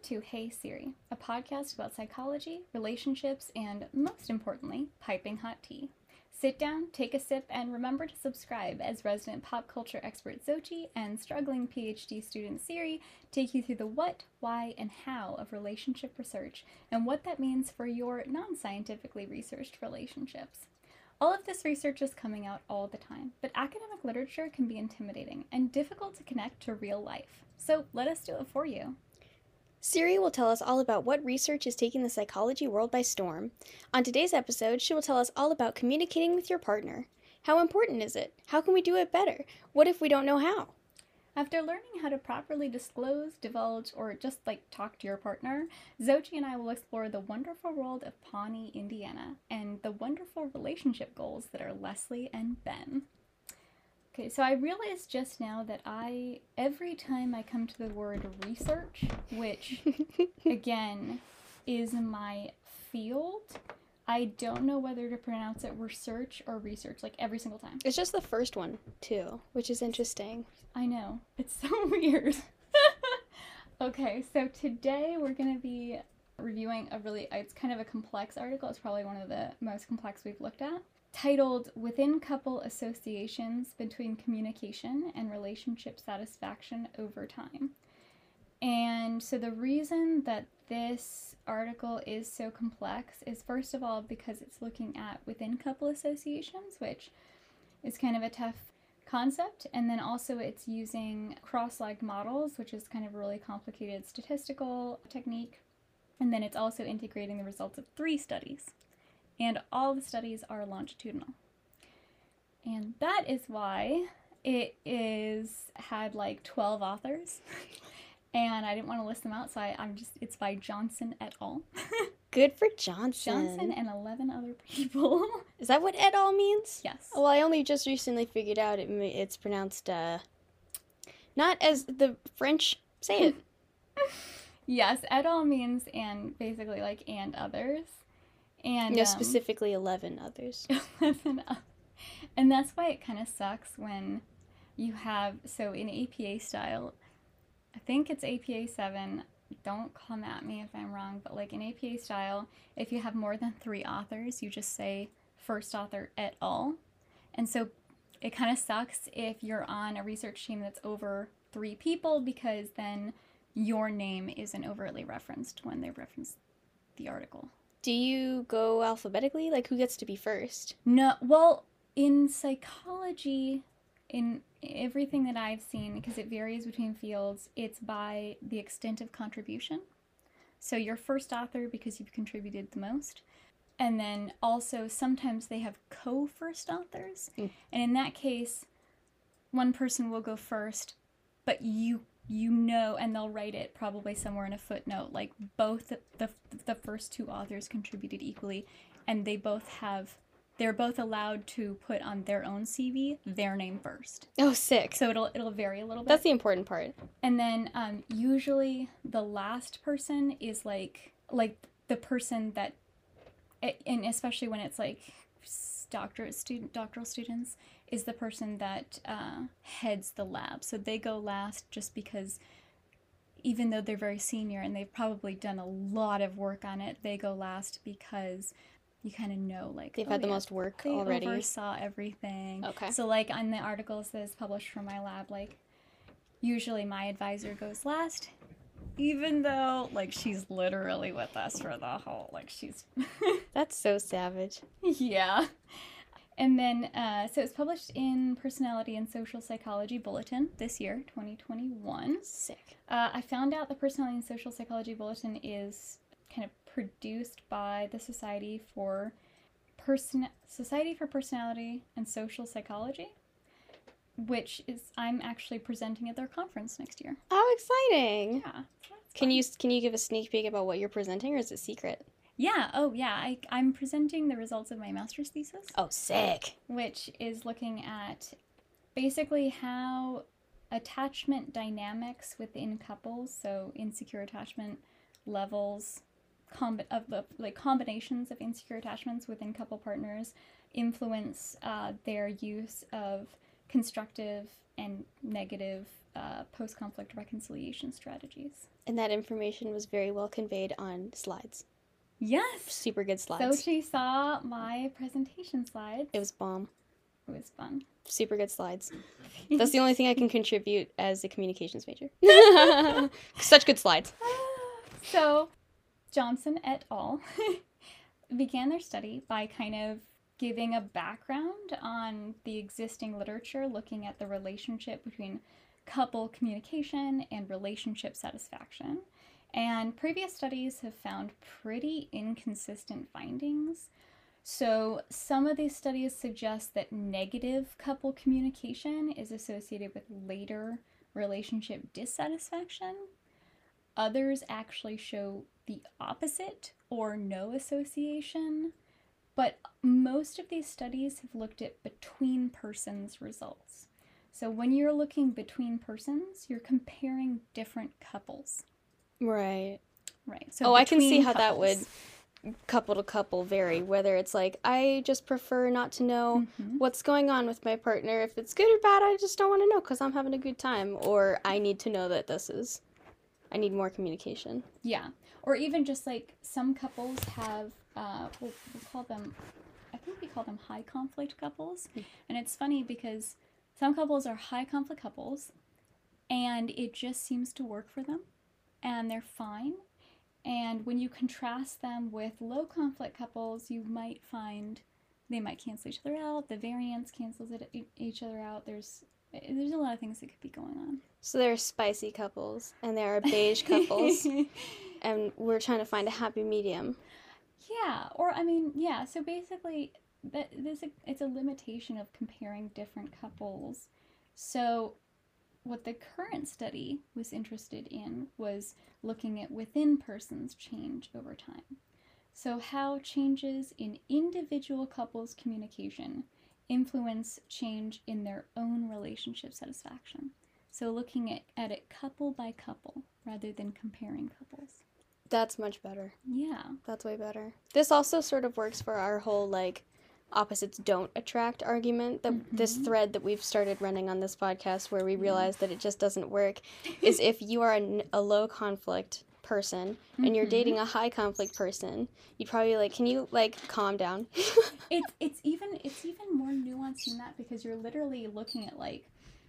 to Hey Siri, a podcast about psychology, relationships, and, most importantly, piping hot tea. Sit down, take a sip, and remember to subscribe as resident pop culture expert Xochi and struggling PhD student Siri take you through the what, why, and how of relationship research and what that means for your non-scientifically researched relationships. All of this research is coming out all the time, but academic literature can be intimidating and difficult to connect to real life. So let us do it for you. Siri will tell us all about what research is taking the psychology world by storm. On today's episode, she will tell us all about communicating with your partner. How important is it? How can we do it better? What if we don't know how? After learning how to properly disclose, divulge, or just talk to your partner, Xochi and I will explore the wonderful world of Pawnee, Indiana, and the wonderful relationship goals that are Leslie and Ben. Okay, so I realized just now that every time I come to the word research, which, again, is my field, I don't know whether to pronounce it research or research, every single time. It's just the first one, too, which is interesting. I know. It's so weird. Okay, so today we're going to be reviewing it's kind of a complex article. It's probably one of the most complex we've looked at, titled Within Couple Associations Between Communication and Relationship Satisfaction Over Time. And so the reason that this article is so complex is, first of all, because it's looking at within couple associations, which is kind of a tough concept, and then also it's using cross-like models, which is kind of a really complicated statistical technique, and then it's also integrating the results of 3 studies. And all the studies are longitudinal. And that is why it had 12 authors. And I didn't want to list them out, so it's by Johnson et al. Good for Johnson. Johnson and 11 other people. Is that what et al. Means? Yes. Well, I only just recently figured out it's pronounced, not as the French say it. Yes, et al. Means and basically and others. And specifically 11 others. 11 others. And that's why it kind of sucks when you have, so in APA style, I think it's APA 7, don't come at me if I'm wrong, but in APA style, if you have more than 3 authors, you just say first author et al. And so it kind of sucks if you're on a research team that's over 3 people, because then your name isn't overtly referenced when they reference the article. Do you go alphabetically? Who gets to be first? No, well, in psychology, in everything that I've seen, because it varies between fields, it's by the extent of contribution. So you're first author because you've contributed the most. And then also sometimes they have co-first authors. And in that case, one person will go first, but you know, and they'll write it probably somewhere in a footnote, both the first 2 authors contributed equally, and they're both allowed to put on their own CV their name first. Oh, sick. So it'll vary a little bit. That's the important part. And then usually the last person is the person that, and especially when it's doctoral students, is the person that heads the lab. So they go last just because, even though they're very senior and they've probably done a lot of work on it, they go last because you kind of know, they've had the most work already. They oversaw everything. Okay. So, on the articles that is published from my lab, usually my advisor goes last, even though, she's literally with us for the whole, she's... That's so savage. Yeah. And then, so it's published in Personality and Social Psychology Bulletin this year, 2021. Sick. I found out the Personality and Social Psychology Bulletin is kind of produced by the Society for Personality and Social Psychology, which is, I'm actually presenting at their conference next year. Oh, exciting. Yeah. Can you give a sneak peek about what you're presenting, or is it secret? Yeah, I'm presenting the results of my master's thesis. Oh, sick. Which is looking at basically how attachment dynamics within couples, so insecure attachment levels, combinations of insecure attachments within couple partners, influence their use of constructive and negative post-conflict reconciliation strategies. And that information was very well conveyed on slides. Yes! Super good So slides. she saw my presentation slides. It was bomb. It was fun. Super good slides. That's the only thing I can contribute as a communications major. Such good slides. So, Johnson et al. Began their study by kind of giving a background on the existing literature looking at the relationship between couple communication and relationship satisfaction. And previous studies have found pretty inconsistent findings. So some of these studies suggest that negative couple communication is associated with later relationship dissatisfaction. Others actually show the opposite or no association. But most of these studies have looked at between persons results. So when you're looking between persons, you're comparing different couples. Right. Right. So I can see how that couples. would couple to couple vary, whether it's like, I just prefer not to know what's going on with my partner. If it's good or bad, I just don't want to know because I'm having a good time. Or I need to know that I need more communication. Yeah. Or even just like some couples have, we'll call them, I think we call them high conflict couples. And it's funny because some couples are high conflict couples and it just seems to work for them and they're fine. And when you contrast them with low conflict couples, you might find they might cancel each other out. The variance cancels each other out. There's a lot of things that could be going on. So there are spicy couples and there are beige couples. And we're trying to find a happy medium. Yeah, or I mean, yeah, so basically it's a limitation of comparing different couples. So what the current study was interested in was looking at within persons change over time. So how changes in individual couples' communication influence change in their own relationship satisfaction. So looking at it couple by couple rather than comparing couples. That's much better. Yeah. That's way better. This also sort of works for our whole, like, opposites don't attract argument. This thread that we've started running on this podcast where we realize that it just doesn't work is if you are a low conflict person and you're dating a high conflict person, you'd probably be like, can you, like, calm down? It's even more nuanced than that because you're literally looking at, like,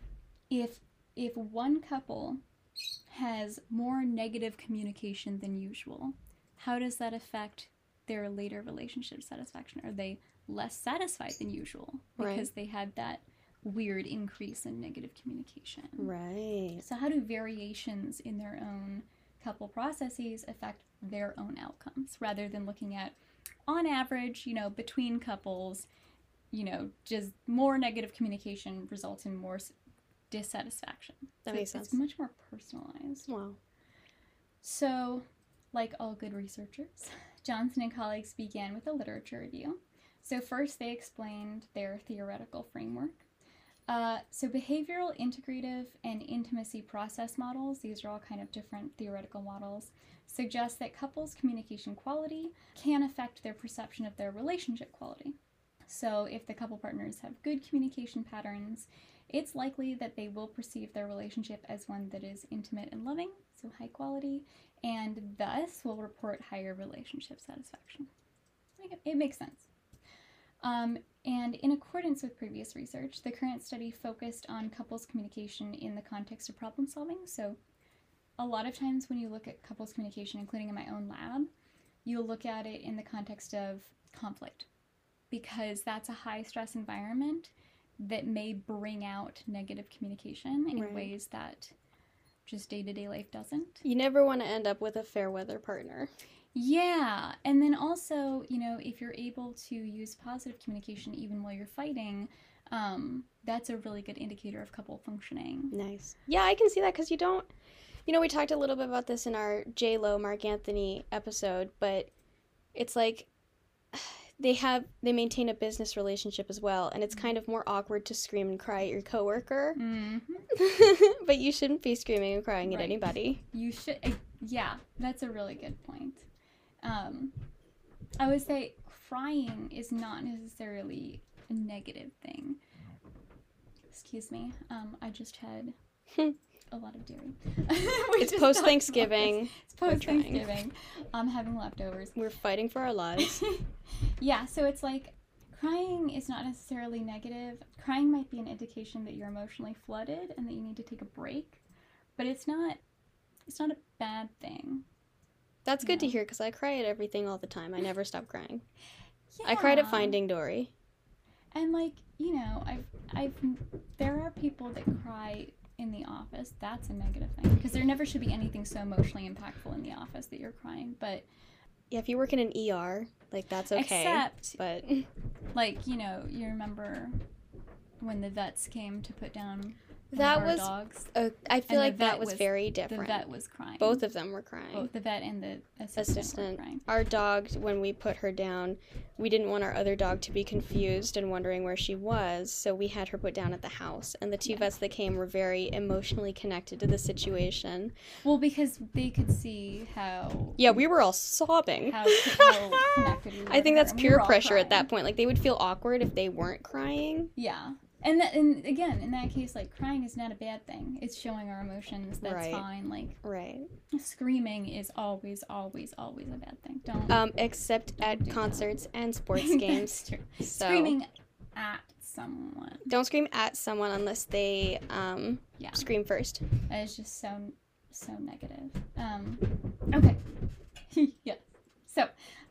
if one couple has more negative communication than usual, how does that affect their later relationship satisfaction? Are they less satisfied than usual because they had that weird increase in negative communication? Right. So how do variations in their own couple processes affect their own outcomes rather than looking at, on average, between couples, just more negative communication results in more dissatisfaction. That makes sense. It's much more personalized. Wow. So, like all good researchers, Johnson and colleagues began with a literature review. So first they explained their theoretical framework. So behavioral, integrative, and intimacy process models, these are all kind of different theoretical models, suggest that couples' communication quality can affect their perception of their relationship quality. So if the couple partners have good communication patterns, it's likely that they will perceive their relationship as one that is intimate and loving, so high quality, and thus will report higher relationship satisfaction. It makes sense. And in accordance with previous research, the current study focused on couples' communication in the context of problem solving. So a lot of times when you look at couples' communication, including in my own lab, you'll look at it in the context of conflict because that's a high stress environment that may bring out negative communication in ways that just day-to-day life doesn't. You never want to end up with a fair weather partner. Yeah, and then also, if you're able to use positive communication even while you're fighting, that's a really good indicator of couple functioning. Nice. Yeah, I can see that because you don't, we talked a little bit about this in our J-Lo Mark Anthony episode, but it's like they maintain a business relationship as well, and it's kind of more awkward to scream and cry at your coworker. Mm-hmm. But you shouldn't be screaming and crying at anybody. You should, yeah, that's a really good point. I would say crying is not necessarily a negative thing. Excuse me. I just had a lot of dairy. It's post-Thanksgiving. It's post-Thanksgiving. I'm having leftovers. We're fighting for our lives. Yeah, so it's like crying is not necessarily negative. Crying might be an indication that you're emotionally flooded and that you need to take a break, but it's not a bad thing. That's good to hear, because I cry at everything all the time. I never stop crying. Yeah. I cried at Finding Dory. And, like, you know, there are people that cry in the office. That's a negative thing, because there never should be anything so emotionally impactful in the office that you're crying. But yeah, if you work in an ER, like, that's okay. Except, but like, you know, you remember when the vets came to put down that was dogs. I feel like that was very different. The vet was crying. Both of them were crying. Both the vet and the assistant were crying. Our dog, when we put her down, we didn't want our other dog to be confused and wondering where she was, so we had her put down at the house. And the two vets that came were very emotionally connected to the situation. Well, because they could see how... Yeah, we were all sobbing. How connected we were. I think that's peer pressure crying. At that point. Like, they would feel awkward if they weren't crying. Yeah. And again, in that case, like, crying is not a bad thing. It's showing our emotions. That's fine. Like, screaming is always, always, always a bad thing. Except at concerts and sports games. That's true. So, screaming at someone. Don't scream at someone unless they scream first. That is just so negative. Okay. Yeah. So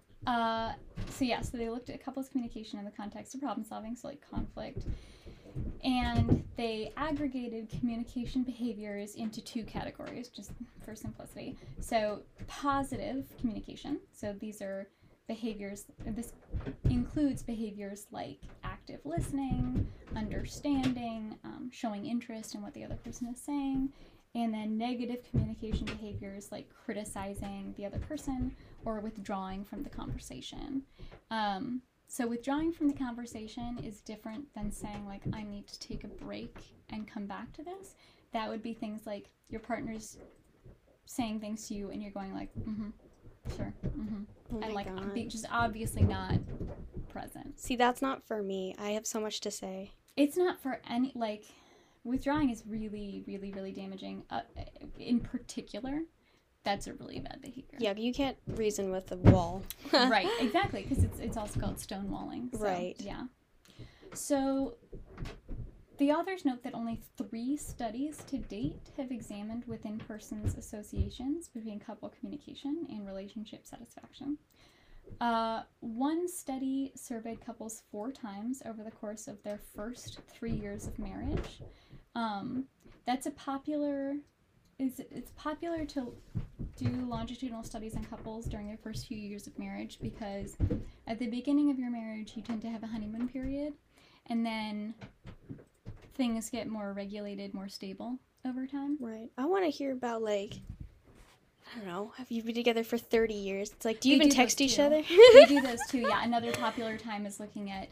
they looked at couples communication in the context of problem solving, so like conflict. And they aggregated communication behaviors into two categories, just for simplicity. So positive communication. So these are behaviors, this includes behaviors like active listening, understanding, showing interest in what the other person is saying, and then negative communication behaviors like criticizing the other person or withdrawing from the conversation. So withdrawing from the conversation is different than saying, like, I need to take a break and come back to this. That would be things like your partner's saying things to you and you're going like, sure, Oh and like God. just obviously not present. See, that's not for me. I have so much to say. It's not for any, like, withdrawing is really, really, really damaging. In particular, that's a really bad behavior. Yeah, you can't reason with a wall. Right, exactly, because it's also called stonewalling. So, right. Yeah. So the authors note that only 3 studies to date have examined within persons associations between couple communication and relationship satisfaction. One study surveyed couples 4 times over the course of their first 3 years of marriage. That's it's popular to do longitudinal studies on couples during their first few years of marriage because at the beginning of your marriage you tend to have a honeymoon period, and then things get more regulated, more stable over time. Right. I want to hear about, like, I don't know, have you been together for 30 years? It's like, do you even text each other? They do those too, yeah. Another popular time is looking at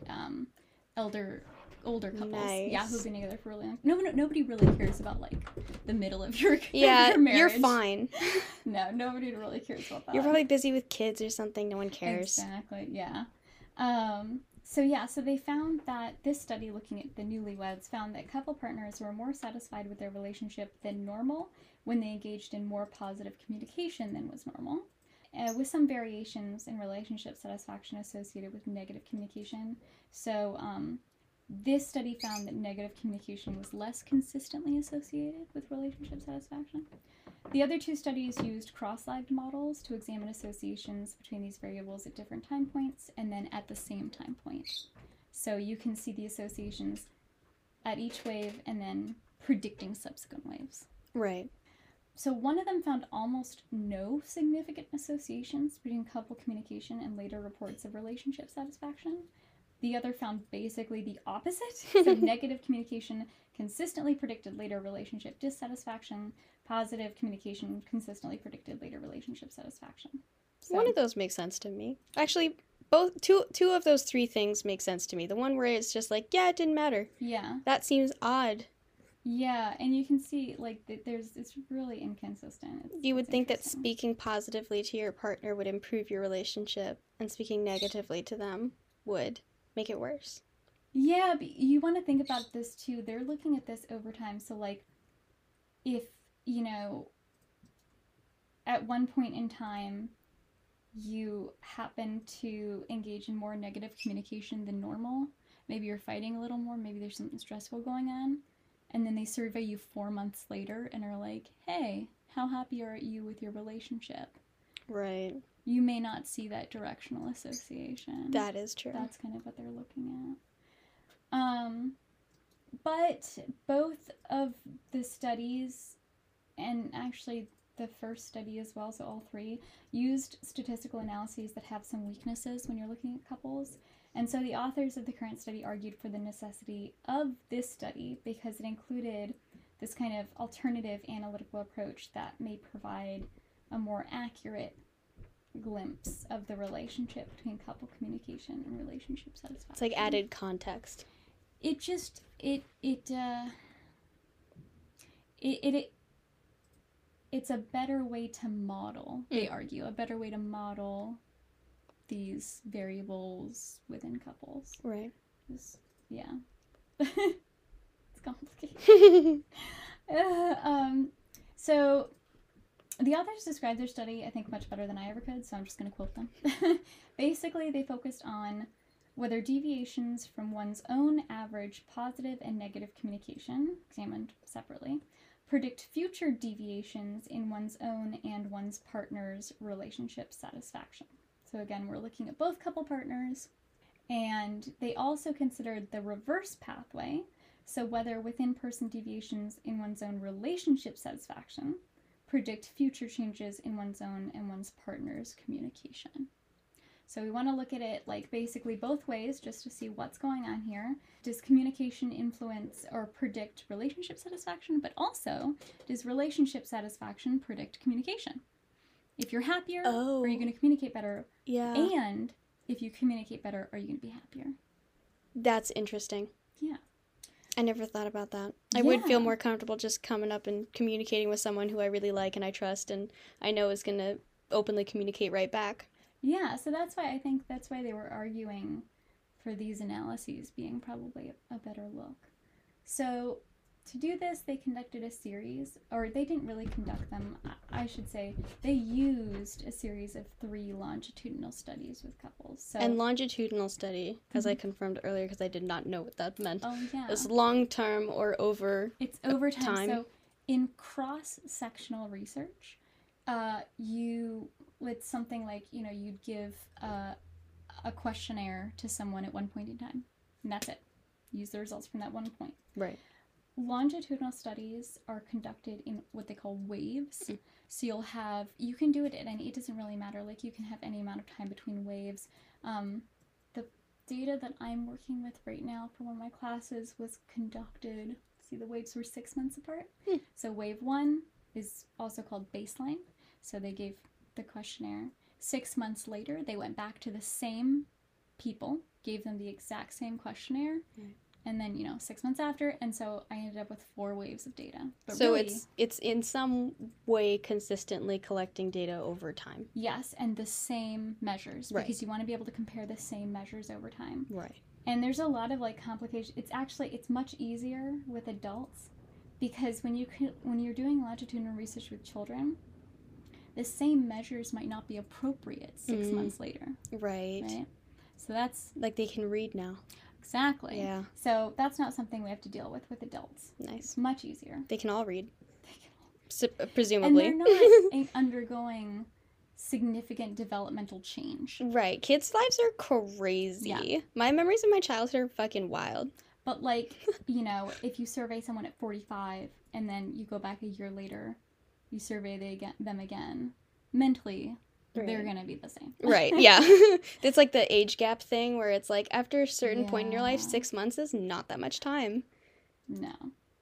older couples. Nice. Yeah, who've been together for a really long time. Nobody really cares about, like, the middle of your your marriage. You're fine. No, nobody really cares about that. You're probably busy with kids or something. No one cares. Exactly, yeah. So they found that this study looking at the newlyweds found that couple partners were more satisfied with their relationship than normal when they engaged in more positive communication than was normal, with some variations in relationship satisfaction associated with negative communication. So this study found that negative communication was less consistently associated with relationship satisfaction. The other 2 studies used cross-lived models to examine associations between these variables at different time points and then at the same time point. So you can see the associations at each wave and then predicting subsequent waves. Right. So one of them found almost no significant associations between couple communication and later reports of relationship satisfaction. The other found basically the opposite. So negative communication consistently predicted later relationship dissatisfaction. Positive communication consistently predicted later relationship satisfaction. So, one of those makes sense to me. Actually, two of those 3 things make sense to me. The one where it's just like, yeah, it didn't matter. Yeah. That seems odd. Yeah, and you can see, like, it's really inconsistent. You would think that speaking positively to your partner would improve your relationship, and speaking negatively to them would make it worse. Yeah, but you want to think about this too. They're looking at this over time. So, like, if, you know, at one point in time you happen to engage in more negative communication than normal, maybe you're fighting a little more, maybe there's something stressful going on, and then they survey you 4 months later and are like, hey, how happy are you with your relationship? Right. You may not see that directional association. That is true. That's kind of what they're looking at. But both of the studies, and actually the first study as well, so all three, used statistical analyses that have some weaknesses when you're looking at couples. And so the authors of the current study argued for the necessity of this study because it included this kind of alternative analytical approach that may provide a more accurate glimpse of the relationship between couple communication and relationship satisfaction. It's like added context. It's a better way to model, they argue, a better way to model these variables within couples. Right. Yeah. It's complicated. So the authors described their study, I think, much better than I ever could, so I'm just going to quote them. Basically, they focused on whether deviations from one's own average positive and negative communication, examined separately, predict future deviations in one's own and one's partner's relationship satisfaction. So again, we're looking at both couple partners, and they also considered the reverse pathway, so whether within-person deviations in one's own relationship satisfaction predict future changes in one's own and one's partner's communication. So we want to look at it like basically both ways just to see what's going on here. Does communication influence or predict relationship satisfaction? But also, does relationship satisfaction predict communication? If you're happier, are you going to communicate better? Yeah. And if you communicate better, are you going to be happier? That's interesting. Yeah. I never thought about that. I would feel more comfortable just coming up and communicating with someone who I really like and I trust and I know is going to openly communicate right back. Yeah, so that's why I think that's why they were arguing for these analyses being probably a better look. So to do this, they conducted a series, or they didn't really conduct them, I should say. They used a series of 3 longitudinal studies with couples. So, and longitudinal study, as I confirmed earlier because I did not know what that meant. Oh, yeah. It's long-term or over It's over time. time. So in cross-sectional research, it's something like, you'd give a questionnaire to someone at one point in time, and that's it. Use the results from that one point. Right. Longitudinal studies are conducted in what they call waves. So you can do it at it doesn't really matter, like you can have any amount of time between waves. The data that I'm working with right now for one of my classes was conducted, the waves were 6 months apart. So wave 1 is also called baseline. So they gave the questionnaire. 6 months later, they went back to the same people, gave them the exact same questionnaire, and then 6 months after, and so I ended up with 4 waves of data. But so really, it's in some way consistently collecting data over time. Yes, and the same measures, because you want to be able to compare the same measures over time. Right. And there's a lot of complications. It's much easier with adults, because when you're doing longitudinal research with children, the same measures might not be appropriate 6 months later. Right. So that's... like they can read now. Exactly. Yeah. So that's not something we have to deal with adults. Nice. It's much easier. They can all read. Presumably. And they're not undergoing significant developmental change. Right. Kids' lives are crazy. Yeah. My memories of my childhood are fucking wild. But if you survey someone at 45 and then you go back a year later, you survey them again, mentally, they're going to be the same. Right, yeah. It's like the age gap thing where it's like after a certain point in your life, 6 months is not that much time. No.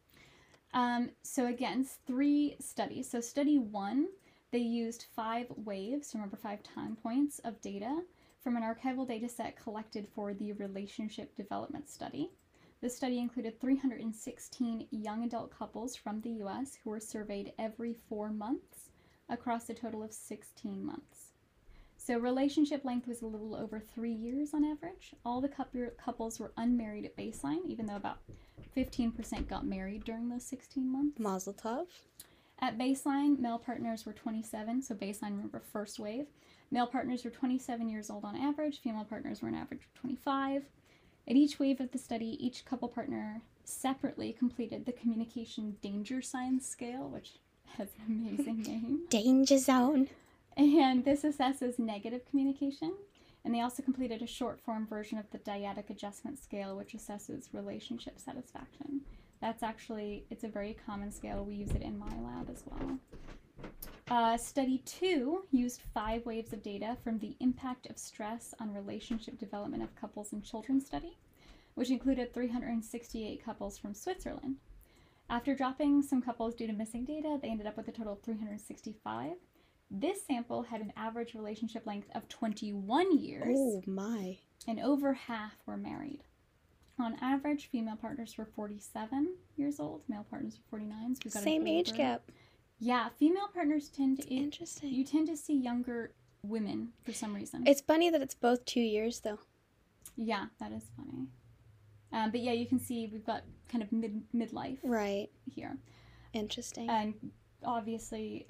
So again, 3 studies. So study 1, they used 5 waves, remember 5 time points of data from an archival data set collected for the Relationship Development Study. This study included 316 young adult couples from the U.S. who were surveyed every 4 months across a total of 16 months. So relationship length was a little over 3 years on average. All the couples were unmarried at baseline, even though about 15% got married during those 16 months. Mazel tov. At baseline, male partners were 27, so baseline, remember, first wave. Male partners were 27 years old on average. Female partners were an average of 25. At each wave of the study, each couple partner separately completed the Communication Danger Signs Scale, which has an amazing name. Danger zone. And this assesses negative communication. And they also completed a short-form version of the Dyadic Adjustment Scale, which assesses relationship satisfaction. That's actually, it's a very common scale. We use it in my lab as well. Study 2 used 5 waves of data from the Impact of Stress on Relationship Development of Couples and Children study, which included 368 couples from Switzerland. After dropping some couples due to missing data, they ended up with a total of 365. This sample had an average relationship length of 21 years. Oh my. And over half were married. On average, female partners were 47 years old, male partners were 49. So we've got Same age gap. Yeah, female partners tend to... Interesting. You tend to see younger women for some reason. It's funny that it's both 2 years, though. Yeah, that is funny. But yeah, you can see we've got kind of midlife here. Interesting. And obviously,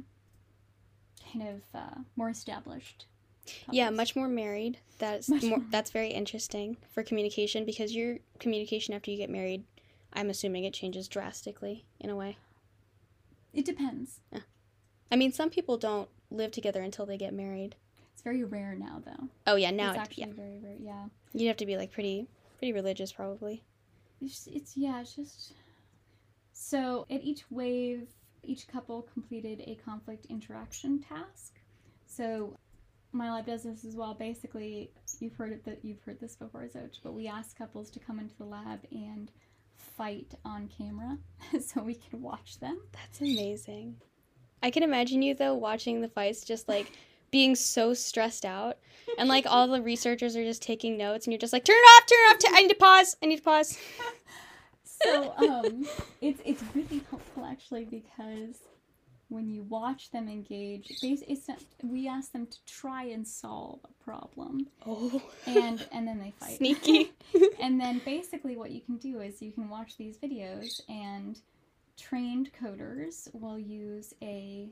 kind of more established couples. Yeah, much more married. That's very interesting for communication, because your communication after you get married, I'm assuming it changes drastically in a way. It depends. Yeah. I mean, some people don't live together until they get married. It's very rare now, though. Oh yeah, now it's actually very rare. Yeah. You'd have to be like pretty religious, probably. It's just. So at each wave, each couple completed a conflict interaction task. So my lab does this as well. Basically, you've heard this before, Zoch, but we ask couples to come into the lab and fight on camera so we can watch them. That's amazing. I can imagine you, though, watching the fights, just like being so stressed out, and like all the researchers are just taking notes, and you're just like, turn it off, I need to pause. So it's really helpful, actually, because when you watch them engage, we ask them to try and solve a problem. Oh. And then they fight. Sneaky. And then basically what you can do is you can watch these videos, and trained coders will use a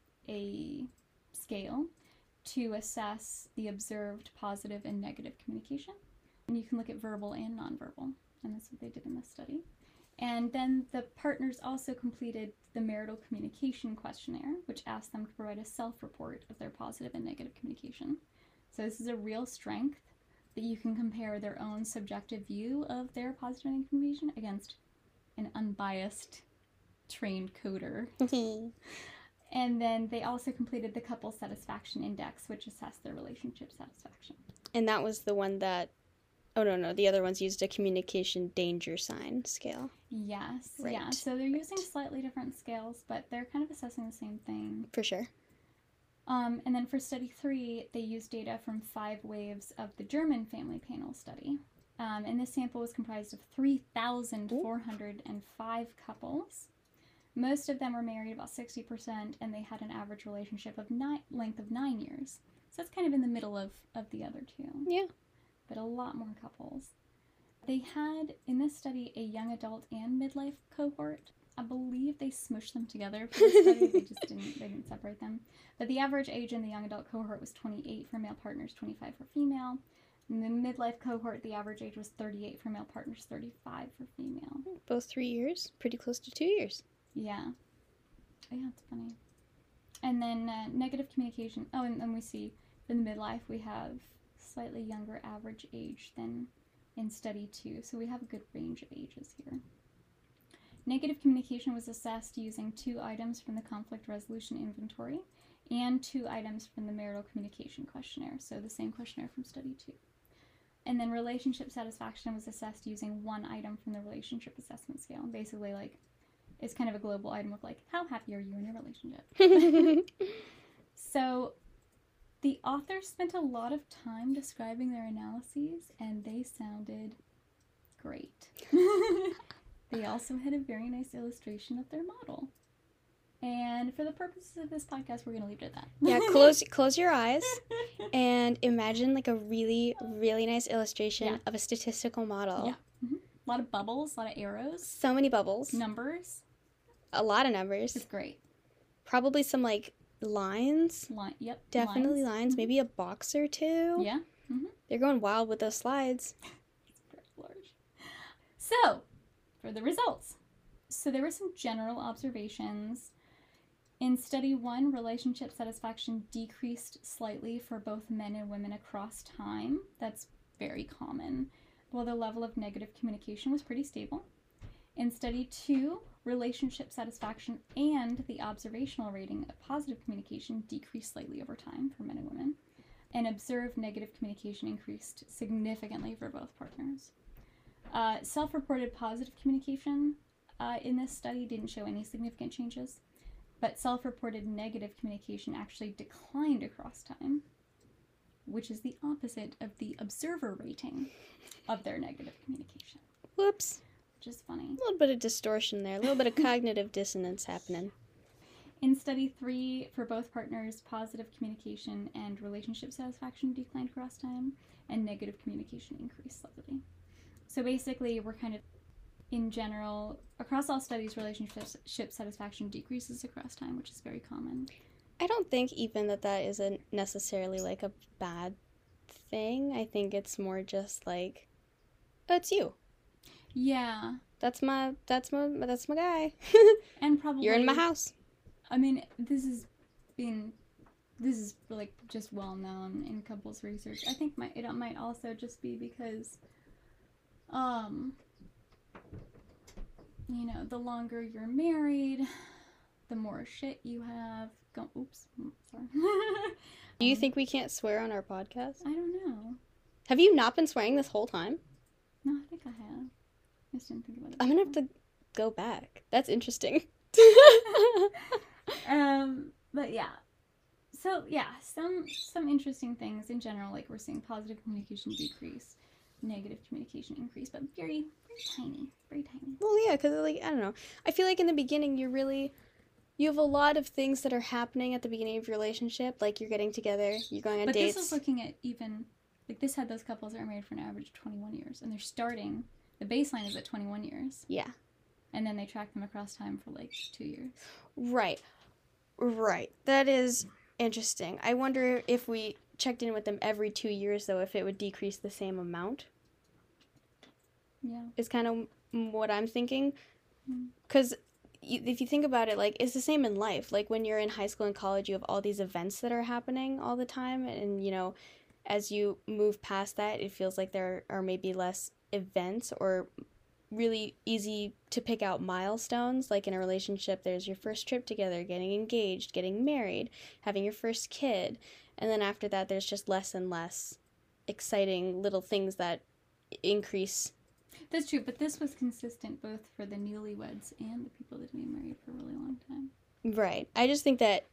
scale to assess the observed positive and negative communication. And you can look at verbal and nonverbal, and that's what they did in this study. And then the partners also completed the marital communication questionnaire, which asked them to provide a self-report of their positive and negative communication. So this is a real strength that you can compare their own subjective view of their positive and negative communication against an unbiased trained coder. And then they also completed the couple satisfaction index, which assessed their relationship satisfaction. And that was the one that... Oh, no, the other ones used a communication danger sign scale. Yes, right. Yeah. So they're using slightly different scales, but they're kind of assessing the same thing. For sure. And then for study 3, they used data from 5 waves of the German family panel study. And this sample was comprised of 3,405 couples. Most of them were married, about 60%, and they had an average relationship of length of 9 years. So that's kind of in the middle of the other two. Yeah. But a lot more couples. They had, in this study, a young adult and midlife cohort. I believe they smushed them together for this study. They didn't separate them. But the average age in the young adult cohort was 28 for male partners, 25 for female. In the midlife cohort, the average age was 38 for male partners, 35 for female. Both 3 years, pretty close to 2 years. Yeah. Yeah, it's funny. And then negative communication. Oh, and we see in the midlife we have slightly younger average age than in study 2. So we have a good range of ages here. Negative communication was assessed using 2 items from the conflict resolution inventory and 2 items from the marital communication questionnaire. So the same questionnaire from study 2. And then relationship satisfaction was assessed using 1 item from the relationship assessment scale. Basically, like, it's kind of a global item of like, how happy are you in your relationship? So the authors spent a lot of time describing their analyses, and they sounded great. They also had a very nice illustration of their model. And for the purposes of this podcast, we're going to leave it at that. Yeah, close your eyes and imagine like a really, really nice illustration of a statistical model. Yeah. Mm-hmm. A lot of bubbles, a lot of arrows, So many bubbles. numbers. A lot of numbers. It's great. Probably some, like, lines. Yep. Definitely lines. Maybe a box or two. Yeah. Mm-hmm. They're going wild with those slides. It's very large. So, for the results. So there were some general observations. In study 1, relationship satisfaction decreased slightly for both men and women across time. That's very common. While the level of negative communication was pretty stable. In study 2, relationship satisfaction and the observational rating of positive communication decreased slightly over time for men and women. And observed negative communication increased significantly for both partners. Self-reported positive communication in this study didn't show any significant changes, but self-reported negative communication actually declined across time, which is the opposite of the observer rating of their negative communication. Whoops. Which is funny. A little bit of distortion there. A little bit of cognitive dissonance happening. In study 3, for both partners, positive communication and relationship satisfaction declined across time, and negative communication increased slightly. So basically, we're kind of, in general, across all studies, relationship satisfaction decreases across time, which is very common. I don't think even that isn't necessarily, like, a bad thing. I think it's more just like, oh, it's you. Yeah. That's my guy. And probably You're in my house. I mean, this is like just well known in couples research. I think it might also just be because, you know, the longer you're married, the more shit you have. Oops, sorry. Do you think we can't swear on our podcast? I don't know. Have you not been swearing this whole time? No, I think I have. I just didn't think about it. I'm gonna have to go back. That's interesting. But yeah. So yeah, some interesting things in general, like we're seeing positive communication decrease, negative communication increase, but very, very tiny, very tiny. Well, yeah, because, like, I don't know. I feel like in the beginning, you have a lot of things that are happening at the beginning of your relationship. Like, you're getting together, you're going on dates. But this is looking at even, like, this had those couples that are married for an average of 21 years, and they're starting, the baseline is at 21 years. Yeah. And then they track them across time for, like, 2 years. Right. That is interesting. I wonder if we checked in with them every 2 years, though, if it would decrease the same amount. Yeah. Is kind of what I'm thinking. Because if you think about it, like, it's the same in life. Like, when you're in high school and college, you have all these events that are happening all the time. And, you know, as you move past that, it feels like there are maybe less events or really easy to pick out milestones. Like, in a relationship, there's your first trip together, getting engaged, getting married, having your first kid. And then after that, there's just less and less exciting little things that increase. That's true, but this was consistent both for the newlyweds and the people that have been married for a really long time. Right. I just think that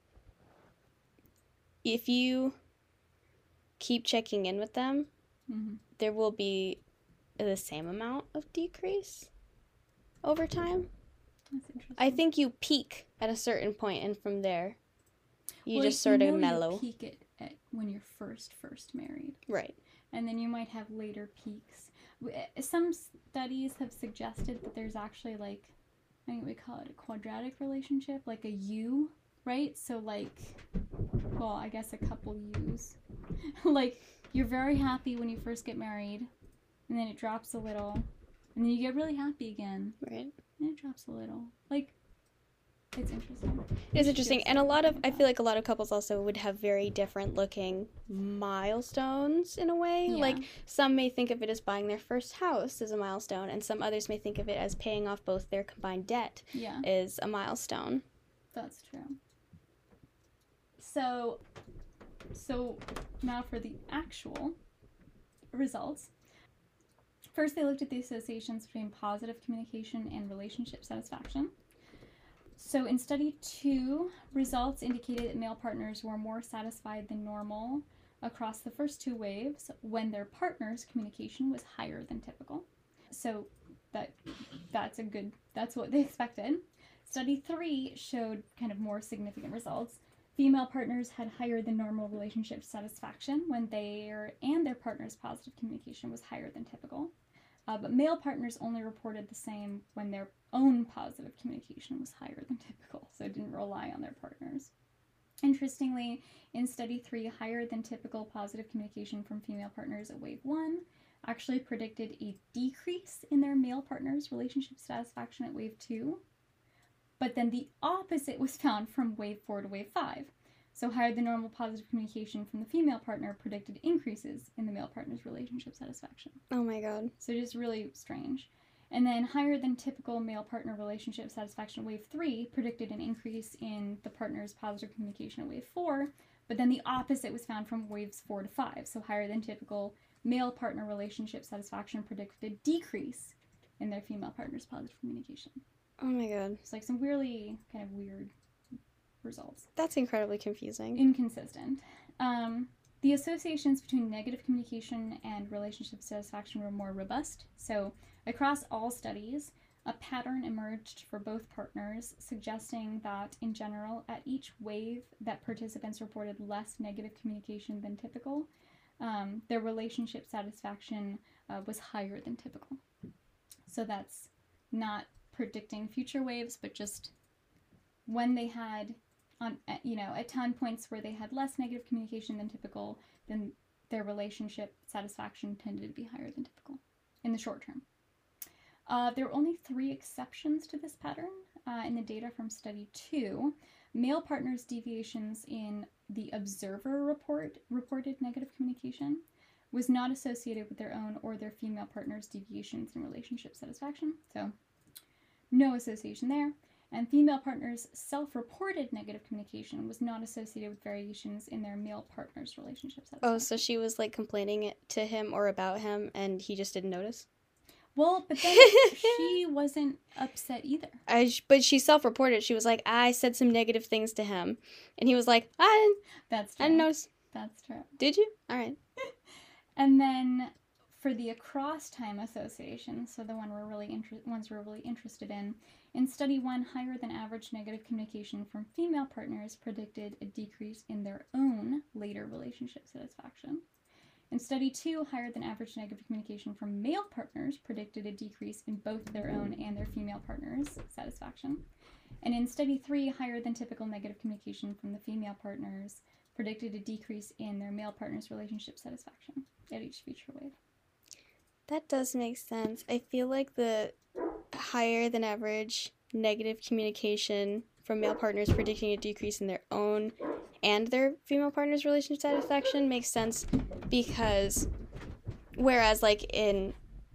if you keep checking in with them, there will be the same amount of decrease over time. That's interesting. I think you peak at a certain point, and from there, you just Well, sort of you mellow. peak at when you're first married. Right. And then you might have later peaks. Some studies have suggested that there's actually, like, I think we call it a quadratic relationship, like a U, right? So, like, well, I guess a couple U's. Like, you're very happy when you first get married, and then it drops a little, and then you get really happy again. Right. And it drops a little. Like, it's interesting. It's interesting. And I feel like a lot of couples also would have very different looking milestones in a way. Yeah. Like, some may think of it as buying their first house as a milestone, and some others may think of it as paying off both their combined debt is a milestone. That's true. So now for the actual results. First, they looked at the associations between positive communication and relationship satisfaction. So in study 2, results indicated that male partners were more satisfied than normal across the first 2 waves when their partner's communication was higher than typical. So that's what they expected. Study 3 showed kind of more significant results. Female partners had higher than normal relationship satisfaction when their partner's positive communication was higher than typical. But male partners only reported the same when their own positive communication was higher than typical, so it didn't rely on their partners. Interestingly, in study 3, higher than typical positive communication from female partners at wave 1 actually predicted a decrease in their male partners' relationship satisfaction at wave 2, but then the opposite was found from wave 4 to wave 5. So higher than normal positive communication from the female partner predicted increases in the male partner's relationship satisfaction. Oh my god. So just really strange. And then higher than typical male partner relationship satisfaction at wave 3 predicted an increase in the partner's positive communication at wave 4, but then the opposite was found from waves 4 to 5. So higher than typical male partner relationship satisfaction predicted a decrease in their female partner's positive communication. Oh my god. It's like some really kind of weird results. That's incredibly confusing. Inconsistent. The associations between negative communication and relationship satisfaction were more robust. So across all studies, a pattern emerged for both partners, suggesting that in general, at each wave that participants reported less negative communication than typical, their relationship satisfaction was higher than typical. So that's not predicting future waves, but just when they had at time points where they had less negative communication than typical, then their relationship satisfaction tended to be higher than typical in the short term. There were only 3 exceptions to this pattern in the data from study 2. Male partners' deviations in the observer reported negative communication was not associated with their own or their female partners' deviations in relationship satisfaction, so no association there. And female partners' self-reported negative communication was not associated with variations in their male partner's relationship satisfaction. Oh, so she was like complaining to him or about him and he just didn't notice? Well, but then she wasn't upset either. But she self-reported. She was like, I said some negative things to him. And he was like, That's true. I didn't notice. That's true. Did you? All right. And then for the across-time association, so the ones we're really interested in study 1, higher than average negative communication from female partners predicted a decrease in their own later relationship satisfaction. In study 2, higher than average negative communication from male partners predicted a decrease in both their own and their female partners' satisfaction. And in study 3, higher than typical negative communication from the female partners predicted a decrease in their male partner's relationship satisfaction at each future wave. That does make sense. I feel like the higher than average negative communication from male partners predicting a decrease in their own and their female partner's relationship satisfaction makes sense because whereas like in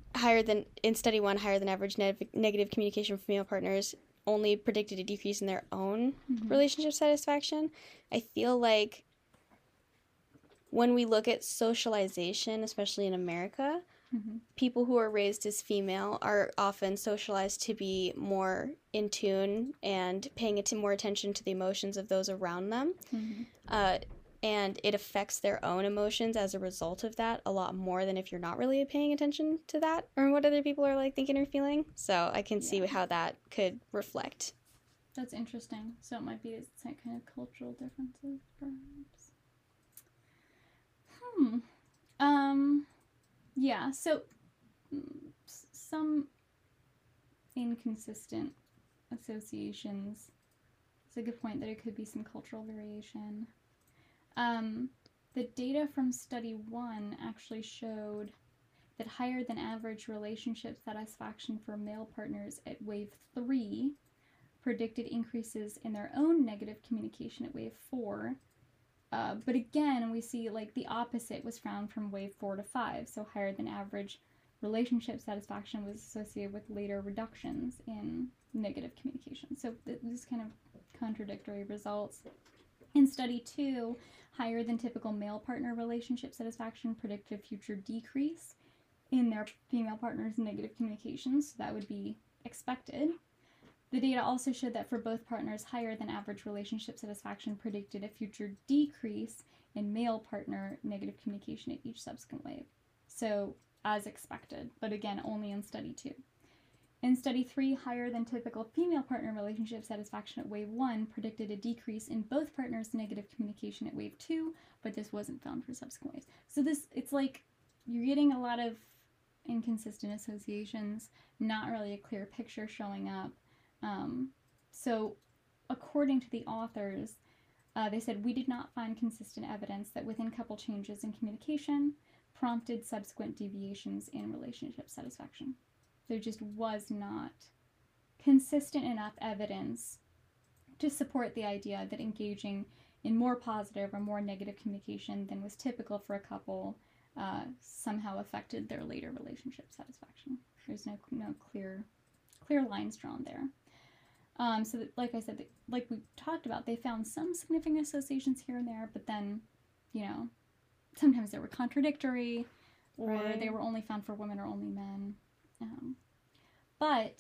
study 1, higher than average negative communication from female partners only predicted a decrease in their own relationship satisfaction, I feel like when we look at socialization, especially in America, people who are raised as female are often socialized to be more in tune and paying more attention to the emotions of those around them. And it affects their own emotions as a result of that a lot more than if you're not really paying attention to that or what other people are like thinking or feeling. So I can see how that could reflect. That's interesting. So it might be some kind of cultural differences, perhaps. Yeah, so some inconsistent associations. It's a good point that it could be some cultural variation. The data from study 1 actually showed that higher than average relationship satisfaction for male partners at wave 3 predicted increases in their own negative communication at wave 4. But again, we see like the opposite was found from wave 4 to 5, so higher than average relationship satisfaction was associated with later reductions in negative communication. So this is kind of contradictory results. In study 2, higher than typical male partner relationship satisfaction predicted a future decrease in their female partner's negative communications, so that would be expected. The data also showed that for both partners, higher than average relationship satisfaction predicted a future decrease in male partner negative communication at each subsequent wave. So, as expected, but again, only in study 2. In study 3, higher than typical female partner relationship satisfaction at wave 1 predicted a decrease in both partners' negative communication at wave 2, but this wasn't found for subsequent waves. So it's like you're getting a lot of inconsistent associations, not really a clear picture showing up. So according to the authors, they said, we did not find consistent evidence that within couple changes in communication prompted subsequent deviations in relationship satisfaction. There just was not consistent enough evidence to support the idea that engaging in more positive or more negative communication than was typical for a couple somehow affected their later relationship satisfaction. There's no clear lines drawn there. So that, like I said, like we talked about, they found some significant associations here and there, but then, sometimes they were contradictory, or they were only found for women or only men. But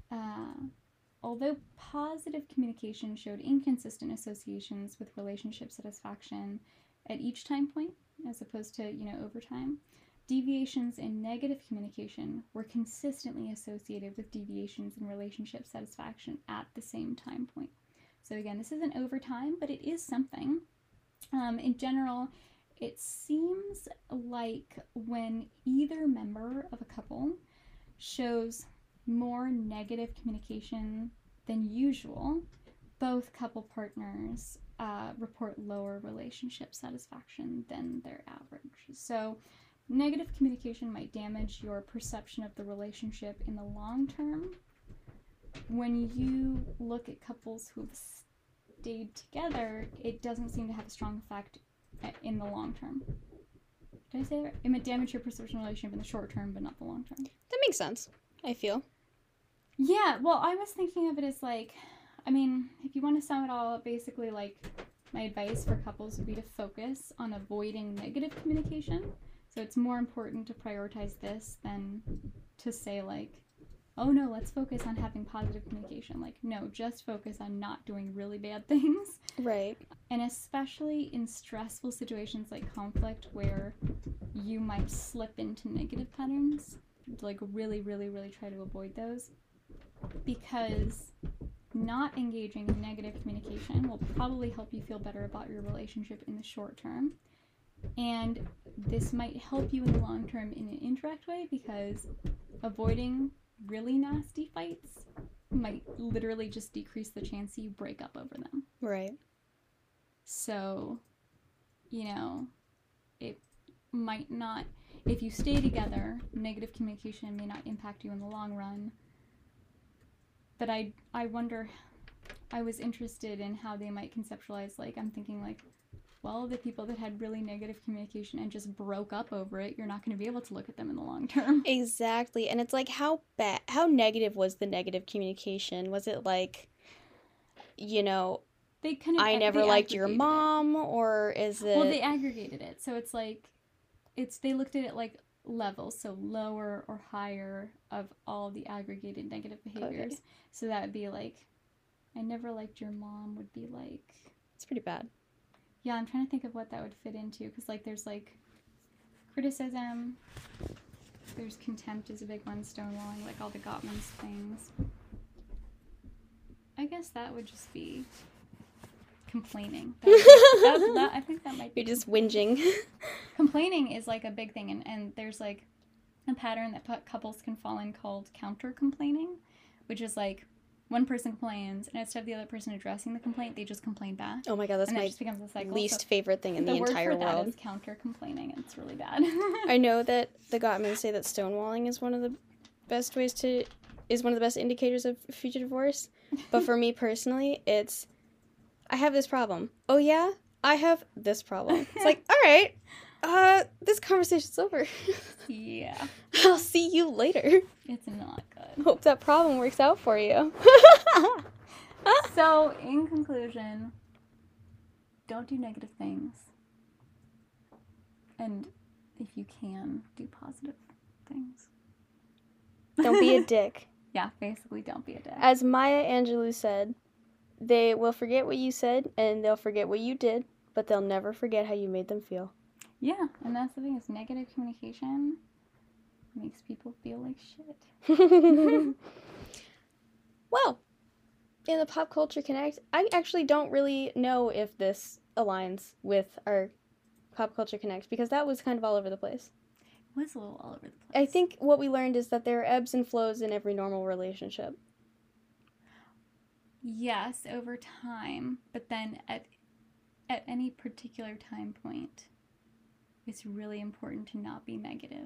although positive communication showed inconsistent associations with relationship satisfaction at each time point, as opposed to, over time, deviations in negative communication were consistently associated with deviations in relationship satisfaction at the same time point. So again, this isn't over time, but it is something. In general, it seems like when either member of a couple shows more negative communication than usual, both couple partners report lower relationship satisfaction than their average. So negative communication might damage your perception of the relationship in the long term. When you look at couples who've stayed together, it doesn't seem to have a strong effect in the long term. Did I say that? It might damage your perception of the relationship in the short term, but not the long term. That makes sense, I feel. Yeah, well, I was thinking of it as if you want to sum it all up, basically, my advice for couples would be to focus on avoiding negative communication. So it's more important to prioritize this than to say, oh no, let's focus on having positive communication. No, just focus on not doing really bad things. Right. And especially in stressful situations like conflict where you might slip into negative patterns, really, really, really try to avoid those. Because not engaging in negative communication will probably help you feel better about your relationship in the short term. And this might help you in the long term in an indirect way, because avoiding really nasty fights might literally just decrease the chance that you break up over them. Right. So, it might not, if you stay together, negative communication may not impact you in the long run. But I wonder, I was interested in how they might conceptualize, I'm thinking well, the people that had really negative communication and just broke up over it, you're not going to be able to look at them in the long term. Exactly. And it's how negative was the negative communication? Was it they kind of, I never liked your mom, or is it... Well, they aggregated it. So it's they looked at it levels, so lower or higher of all the aggregated negative behaviors. Okay. So that would be I never liked your mom would be It's pretty bad. Yeah, I'm trying to think of what that would fit into, because there's criticism, there's contempt is a big one, stonewalling, all the Gottman's things. I guess that would just be complaining. I think that might be... You're just whinging. Complaining is a big thing, and there's a pattern that couples can fall in called counter-complaining, which is one person complains, and instead of the other person addressing the complaint, they just complain back. Oh my god, that's my just becomes a cycle. Least favorite thing in the entire world. The word for that is counter-complaining, and it's really bad. I know that the Gottmans say that stonewalling is one of the best indicators of future divorce, but for me personally, it's, I have this problem. Oh yeah? I have this problem. It's alright, this conversation's over. Yeah. I'll see you later. It's not good. Hope that problem works out for you. So, in conclusion, don't do negative things. And if you can, do positive things. Don't be a dick. Yeah, basically don't be a dick. As Maya Angelou said, they will forget what you said and they'll forget what you did, but they'll never forget how you made them feel. Yeah, and that's the thing, is negative communication makes people feel like shit. Well, in the Pop Culture Connect, I actually don't really know if this aligns with our Pop Culture Connect, because that was kind of all over the place. was a little all over the place. I think what we learned is that there are ebbs and flows in every normal relationship. Yes, over time, but then at any particular time point, it's really important to not be negative.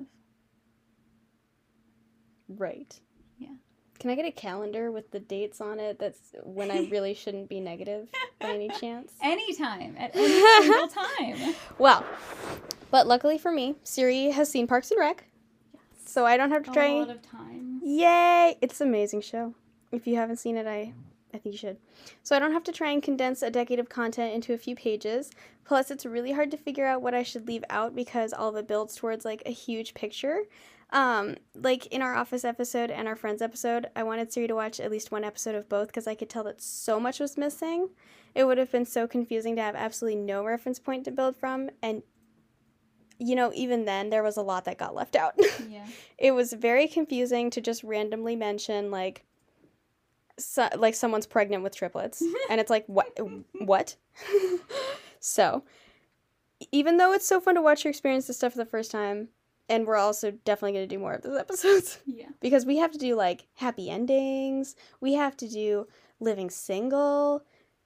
Right. Yeah. Can I get a calendar with the dates on it that's when I really shouldn't be negative by any chance? Anytime, at any single time. Well, but luckily for me, Siri has seen Parks and Rec, so I don't have to try. A lot of times. Yay! It's an amazing show. If you haven't seen it, I think you should. So I don't have to try and condense a decade of content into a few pages. Plus, it's really hard to figure out what I should leave out because all of it builds towards like a huge picture. Like in our Office episode and our Friends episode, I wanted Siri to watch at least one episode of both because I could tell that so much was missing. It would have been so confusing to have absolutely no reference point to build from, and you know, even then there was a lot that got left out. Yeah. It was very confusing to just randomly mention like someone's pregnant with triplets and it's like what? So, even though it's so fun to watch you experience this stuff for the first time, and we're also definitely going to do more of those episodes. Yeah. Because we have to do, like, happy endings. We have to do living single.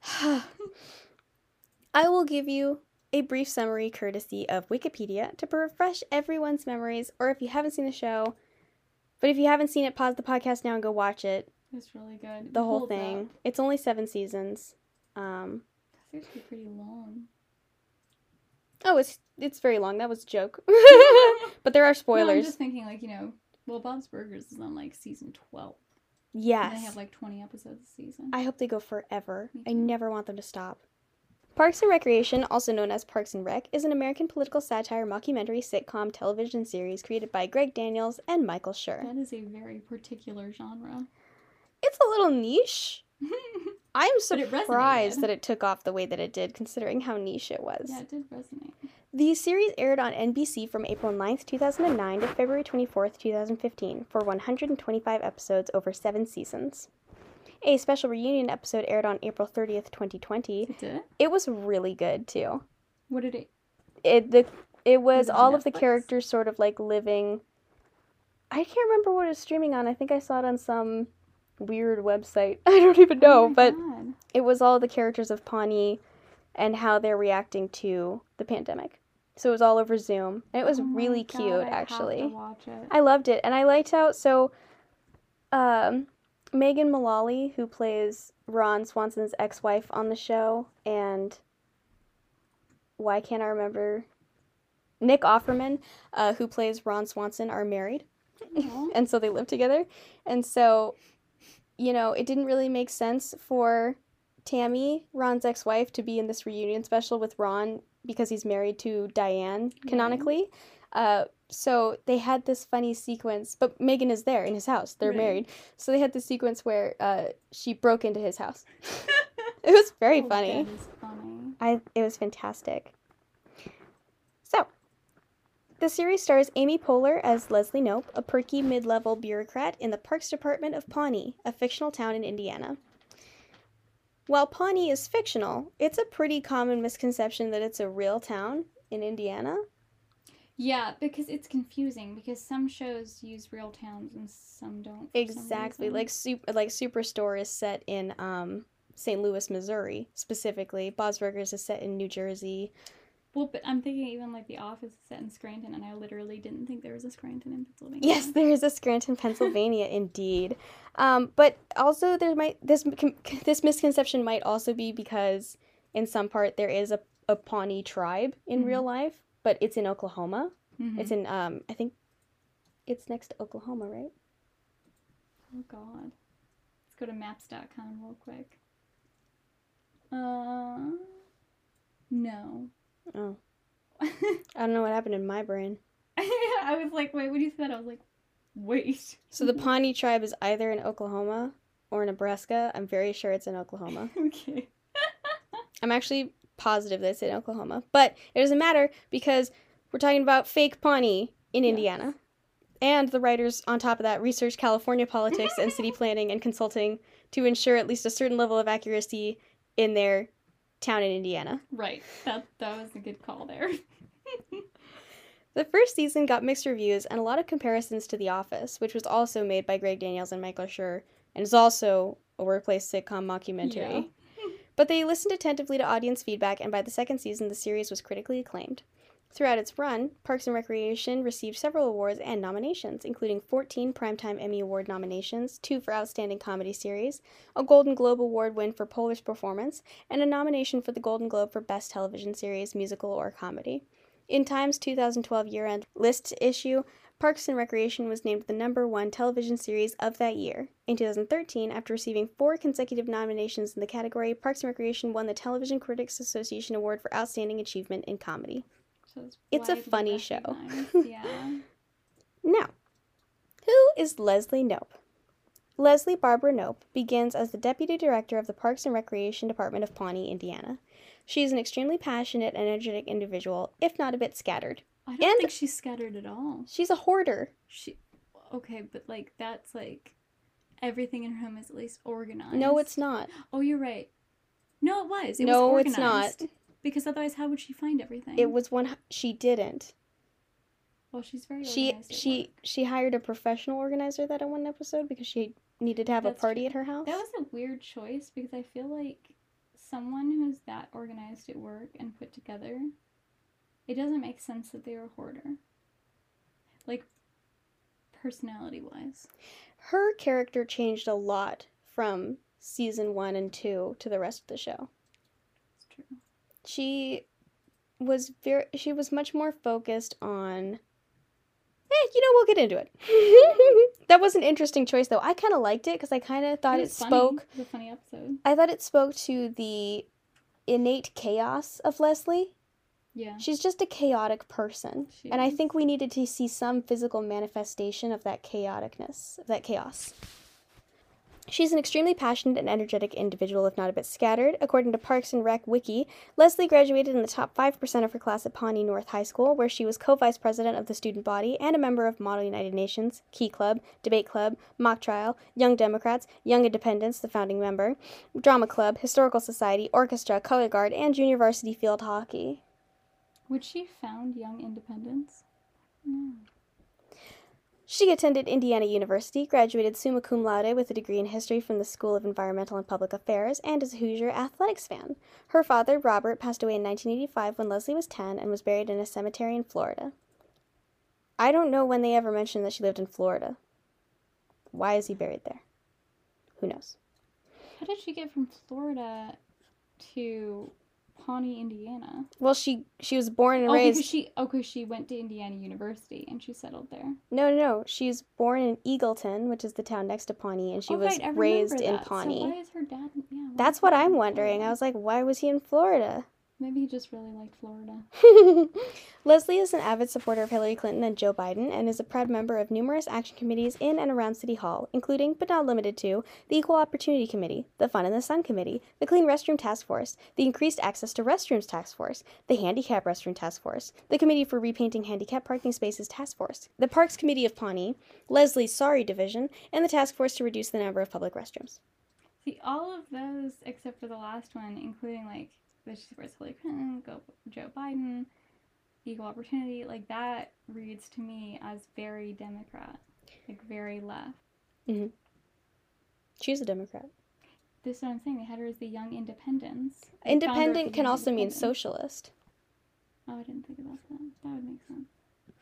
I will give you a brief summary courtesy of Wikipedia to refresh everyone's memories, or if you haven't seen the show. But if you haven't seen it, pause the podcast now and go watch it. It's really good. The whole thing. It's only 7 seasons. That's actually pretty long. Oh, it's very long. That was a joke. But there are spoilers. No, I'm just thinking, like, you know, well, Bob's Burgers is on, like, season 12. Yes. And they have, like, 20 episodes a season. I hope they go forever. Me I too. never want them to stop. Parks and Recreation, also known as Parks and Rec, is an American political satire mockumentary sitcom television series created by Greg Daniels and Michael Schur. That is a very particular genre. It's a little niche. I'm But it surprised resonated. that it took off the way that it did, considering how niche it was. Yeah, it did resonate. The series aired on NBC from April 9th, 2009 to February 24th, 2015 for 125 episodes over 7 seasons. A special reunion episode aired on April 30th, 2020. It did? It was really good, too. What did it... It was it on all of the Netflix? characters sort of like living... I can't remember what it was streaming on. I think I saw it on some weird website. I don't even know, Oh my but God. it was all the characters of Pawnee and how they're reacting to the pandemic. So it was all over Zoom. And it was Oh my really God, cute, I have actually. to watch it. I loved it. And I liked how, Megan Mullally, who plays Ron Swanson's ex-wife on the show, and why can't I remember? Nick Offerman, who plays Ron Swanson, are married. Aw. And so they live together. And so, you know, it didn't really make sense for Tammy, Ron's ex-wife, to be in this reunion special with Ron because he's married to Diane, canonically. So they had this funny sequence, but Megan is there in his house. They're Right. married. So they had this sequence where she broke into his house. It was very Oh, funny. That is funny. It was fantastic. So, the series stars Amy Poehler as Leslie Knope, a perky mid-level bureaucrat in the Parks Department of Pawnee, a fictional town in Indiana. While Pawnee is fictional, it's a pretty common misconception that it's a real town in Indiana. Yeah, because it's confusing, because some shows use real towns and some don't. For Exactly. some reason. Like Superstore is set in St. Louis, Missouri, specifically. Bob's Burgers is set in New Jersey. Well, but I'm thinking even like The Office is set in Scranton, and I literally didn't think there was a Scranton in Pennsylvania. Yes, there is a Scranton, Pennsylvania, indeed. But also this misconception might also be because in some part there is a Pawnee tribe in Mhm. real life, but it's in Oklahoma. Mhm. It's in I think it's next to Oklahoma, right? Oh God. Let's go to maps.com real quick. No. Oh, I don't know what happened in my brain. I was like, wait, when you said that, I was like, wait. So the Pawnee tribe is either in Oklahoma or Nebraska. I'm very sure it's in Oklahoma. Okay. I'm actually positive that it's in Oklahoma. But it doesn't matter because we're talking about fake Pawnee in Yes. Indiana. And the writers, on top of that, research California politics and city planning and consulting to ensure at least a certain level of accuracy in their town in Indiana. Right. That was a good call there. The first season got mixed reviews and a lot of comparisons to The Office, which was also made by Greg Daniels and Michael Schur, and is also a workplace sitcom mockumentary. Yeah. But they listened attentively to audience feedback, and by the second season, the series was critically acclaimed. Throughout its run, Parks and Recreation received several awards and nominations, including 14 Primetime Emmy Award nominations, 2 for Outstanding Comedy Series, a Golden Globe Award win for Polish Performance, and a nomination for the Golden Globe for Best Television Series, Musical, or Comedy. In Time's 2012 year-end list issue, Parks and Recreation was named the #1 television series of that year. In 2013, after receiving 4 consecutive nominations in the category, Parks and Recreation won the Television Critics Association Award for Outstanding Achievement in Comedy. So It's a widely funny show. recognized, yeah. Now, who is Leslie Knope? Leslie Barbara Knope begins as the Deputy Director of the Parks and Recreation Department of Pawnee, Indiana. She is an extremely passionate and energetic individual, if not a bit scattered. I don't think she's scattered at all. She's a hoarder. Okay, but like that's like everything in her home is at least organized. No, it's not. Oh, you're right. No, it was. It No, was it's organized. not. Because otherwise, how would she find everything? It was one. She didn't. Well, she's very organized. She hired a professional organizer that in one episode because she needed to have a party at her house. That was a weird choice because I feel like someone who's that organized at work and put together, it doesn't make sense that they're a hoarder. Like, personality-wise. Her character changed a lot from season 1 and 2 to the rest of the show. It's true. She was much more focused on we'll get into it. That was an interesting choice though. I kind of liked it because I kind of thought it spoke. It was a funny episode. I thought it spoke to the innate chaos of Leslie. Yeah. She's just a chaotic person. And I think we needed to see some physical manifestation of that chaoticness, of that chaos. She's an extremely passionate and energetic individual, if not a bit scattered. According to Parks and Rec Wiki, Leslie graduated in the top 5% of her class at Pawnee North High School, where she was co-vice president of the student body and a member of Model United Nations, Key Club, Debate Club, Mock Trial, Young Democrats, Young Independents, the founding member, Drama Club, Historical Society, Orchestra, Color Guard, and Junior Varsity Field Hockey. Would she found Young Independents? No. She attended Indiana University, graduated summa cum laude with a degree in history from the School of Environmental and Public Affairs, and is a Hoosier athletics fan. Her father, Robert, passed away in 1985 when Leslie was 10 and was buried in a cemetery in Florida. I don't know when they ever mentioned that she lived in Florida. Why is he buried there? Who knows? How did she get from Florida to Pawnee, Indiana? Well, she was born and raised... Because she went to Indiana University and she settled there. No. She was born in Eagleton, which is the town next to Pawnee, and she was raised in Pawnee. So why is her dad... Yeah, that's what I'm wondering. I was like, why was he in Florida? Maybe he just really liked Florida. Leslie is an avid supporter of Hillary Clinton and Joe Biden and is a proud member of numerous action committees in and around City Hall, including, but not limited to, the Equal Opportunity Committee, the Fun in the Sun Committee, the Clean Restroom Task Force, the Increased Access to Restrooms Task Force, the Handicap Restroom Task Force, the Committee for Repainting Handicap Parking Spaces Task Force, the Parks Committee of Pawnee, Leslie's Sorry Division, and the Task Force to Reduce the Number of Public Restrooms. See, all of those, except for the last one, including, like, the supports Hillary Clinton, Joe Biden, equal opportunity, like, that reads to me as very Democrat, like, very left. Mm-hmm. She's a Democrat. This is what I'm saying. They had her as the Young Independents. Independent can also mean socialist. Oh, I didn't think about that. That would make sense.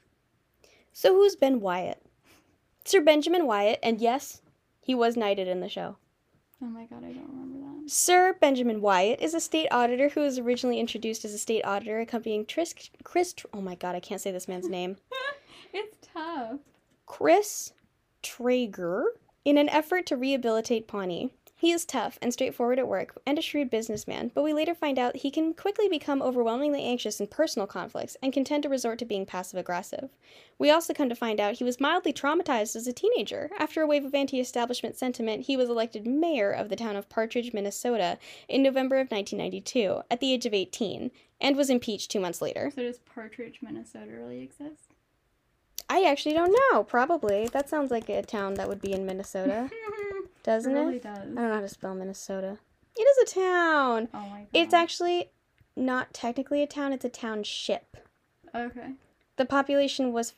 So who's Ben Wyatt? Sir Benjamin Wyatt, and yes, he was knighted in the show. Oh my god, I don't remember that. Sir Benjamin Wyatt is a state auditor who was originally introduced as a state auditor accompanying oh my god, I can't say this man's name. It's tough. Chris Traeger in an effort to rehabilitate Pawnee. He is tough and straightforward at work and a shrewd businessman, but we later find out he can quickly become overwhelmingly anxious in personal conflicts and can tend to resort to being passive-aggressive. We also come to find out he was mildly traumatized as a teenager. After a wave of anti-establishment sentiment, he was elected mayor of the town of Partridge, Minnesota in November of 1992 at the age of 18 and was impeached 2 months later. So does Partridge, Minnesota really exist? I actually don't know. Probably. That sounds like a town that would be in Minnesota. Doesn't it? It really does. I don't know how to spell Minnesota. It is a town. Oh my god. It's actually not technically a town, it's a township. Okay. The population was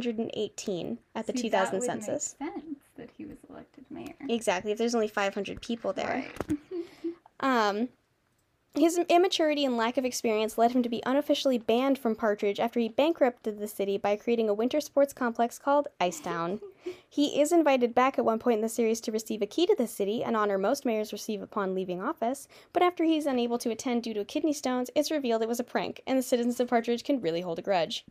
518 at the 2000 census. That would make sense that he was elected mayor. Exactly, if there's only 500 people there. Right. His immaturity and lack of experience led him to be unofficially banned from Partridge after he bankrupted the city by creating a winter sports complex called Icetown. He is invited back at one point in the series to receive a key to the city, an honor most mayors receive upon leaving office, but after he's unable to attend due to kidney stones, it's revealed it was a prank, and the citizens of Partridge can really hold a grudge.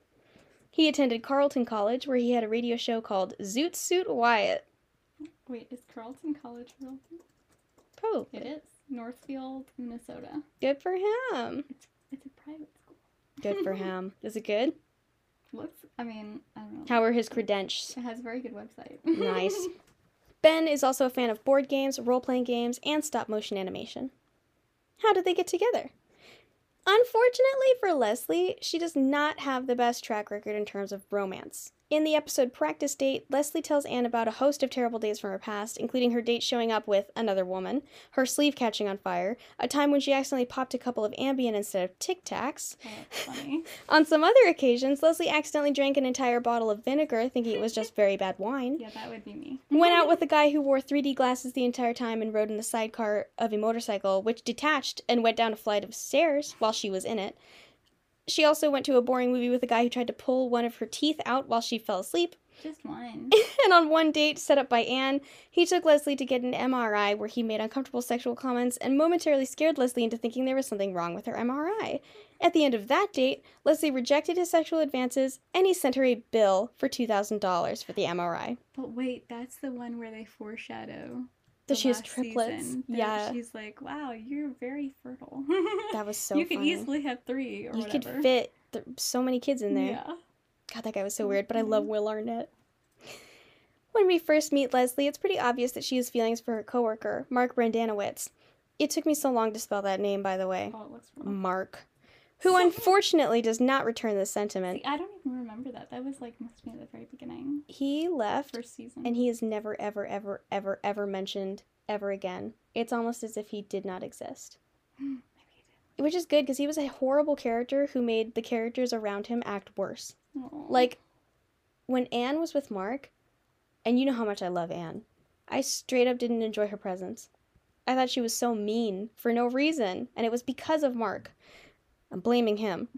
He attended Carleton College, where he had a radio show called Zoot Suit Wyatt. Wait, is Carleton College real? Probably. It is. Northfield, Minnesota. Good for him. It's a private school. Good for him. Is it good? I don't know. How are his credentials? It has a very good website. Nice. Ben is also a fan of board games, role-playing games, and stop-motion animation. How did they get together? Unfortunately for Leslie, she does not have the best track record in terms of romance. In the episode Practice Date, Leslie tells Anne about a host of terrible days from her past, including her date showing up with another woman, her sleeve catching on fire, a time when she accidentally popped a couple of Ambien instead of Tic Tacs. Oh, that's funny. On some other occasions, Leslie accidentally drank an entire bottle of vinegar, thinking it was just very bad wine. Yeah, that would be me. Went out with a guy who wore 3D glasses the entire time and rode in the sidecar of a motorcycle, which detached and went down a flight of stairs while she was in it. She also went to a boring movie with a guy who tried to pull one of her teeth out while she fell asleep. Just one. And on one date set up by Anne, he took Leslie to get an MRI where he made uncomfortable sexual comments and momentarily scared Leslie into thinking there was something wrong with her MRI. At the end of that date, Leslie rejected his sexual advances and he sent her a bill for $2,000 for the MRI. But wait, that's the one where they foreshadow So she has last triplets. season, that Yeah. She's like, wow, you're very fertile. That was so You funny. could easily have 3 or You whatever. could fit so many kids in there. Yeah. God, that guy was so weird, but I love Will Arnett. When we first meet Leslie, it's pretty obvious that she has feelings for her coworker, Mark Brandanowitz. It took me so long to spell that name, by the way. Oh, it looks wrong. Mark. Who unfortunately does not return this sentiment. See, I don't even remember that. That was like must be at the very beginning. He left, First season. and he is never, ever, ever, ever, ever mentioned ever again. It's almost as if he did not exist. Maybe he Which is good, because he was a horrible character who made the characters around him act worse. did. Aw. Like, when Anne was with Mark, and you know how much I love Anne, I straight up didn't enjoy her presence. I thought she was so mean for no reason, and it was because of Mark. I'm blaming him.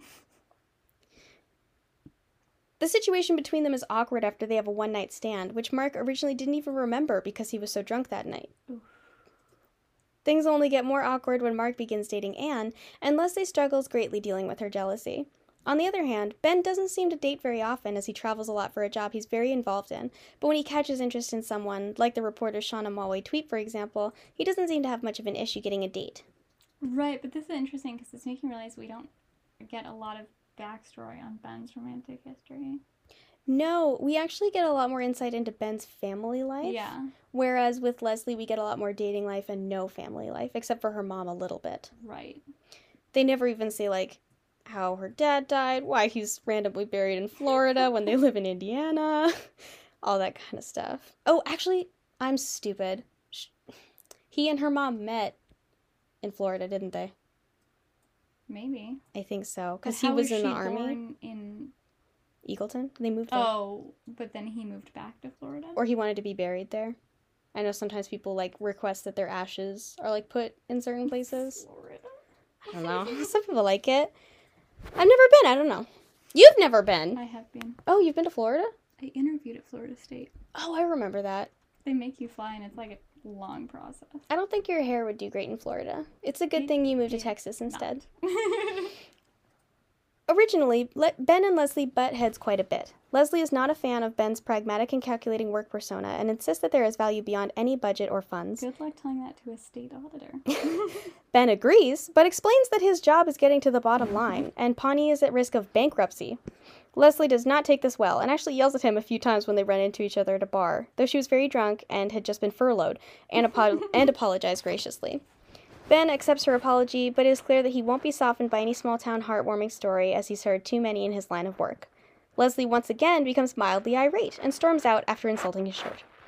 The situation between them is awkward after they have a one-night stand, which Mark originally didn't even remember because he was so drunk that night. Oof. Things only get more awkward when Mark begins dating Anne, and Leslie struggles greatly dealing with her jealousy. On the other hand, Ben doesn't seem to date very often as he travels a lot for a job he's very involved in, but when he catches interest in someone, like the reporter Shauna Malwae-Tweet for example, he doesn't seem to have much of an issue getting a date. Right, but this is interesting because it's making me realize we don't get a lot of backstory on Ben's romantic history. No, we actually get a lot more insight into Ben's family life. Yeah. Whereas with Leslie, we get a lot more dating life and no family life, except for her mom a little bit. Right. They never even say, like, how her dad died, why he's randomly buried in Florida when they live in Indiana, all that kind of stuff. Oh, actually, I'm stupid. He and her mom met in Florida, didn't they? Maybe. I think so, But because he how was in she the army. born in... Eagleton? They moved there. Oh, but then he moved back to Florida? Or he wanted to be buried there. I know sometimes people, like, request that their ashes are, like, put in certain places. Florida? I don't know. Some people like it. I've never been. I don't know. You've never been. I have been. Oh, you've been to Florida? I interviewed at Florida State. Oh, I remember that. They make you fly and it's like a long process. I don't think your hair would do great in Florida. It's a good thing you moved to Texas instead. Originally, Ben and Leslie butt heads quite a bit. Leslie is not a fan of Ben's pragmatic and calculating work persona and insists that there is value beyond any budget or funds. Good luck telling that to a state auditor. Ben agrees, but explains that his job is getting to the bottom line, and Pawnee is at risk of bankruptcy. Leslie does not take this well, and actually yells at him a few times when they run into each other at a bar, though she was very drunk and had just been furloughed, and apologized graciously. Ben accepts her apology, but it is clear that he won't be softened by any small-town heartwarming story, as he's heard too many in his line of work. Leslie once again becomes mildly irate, and storms out after insulting his shirt.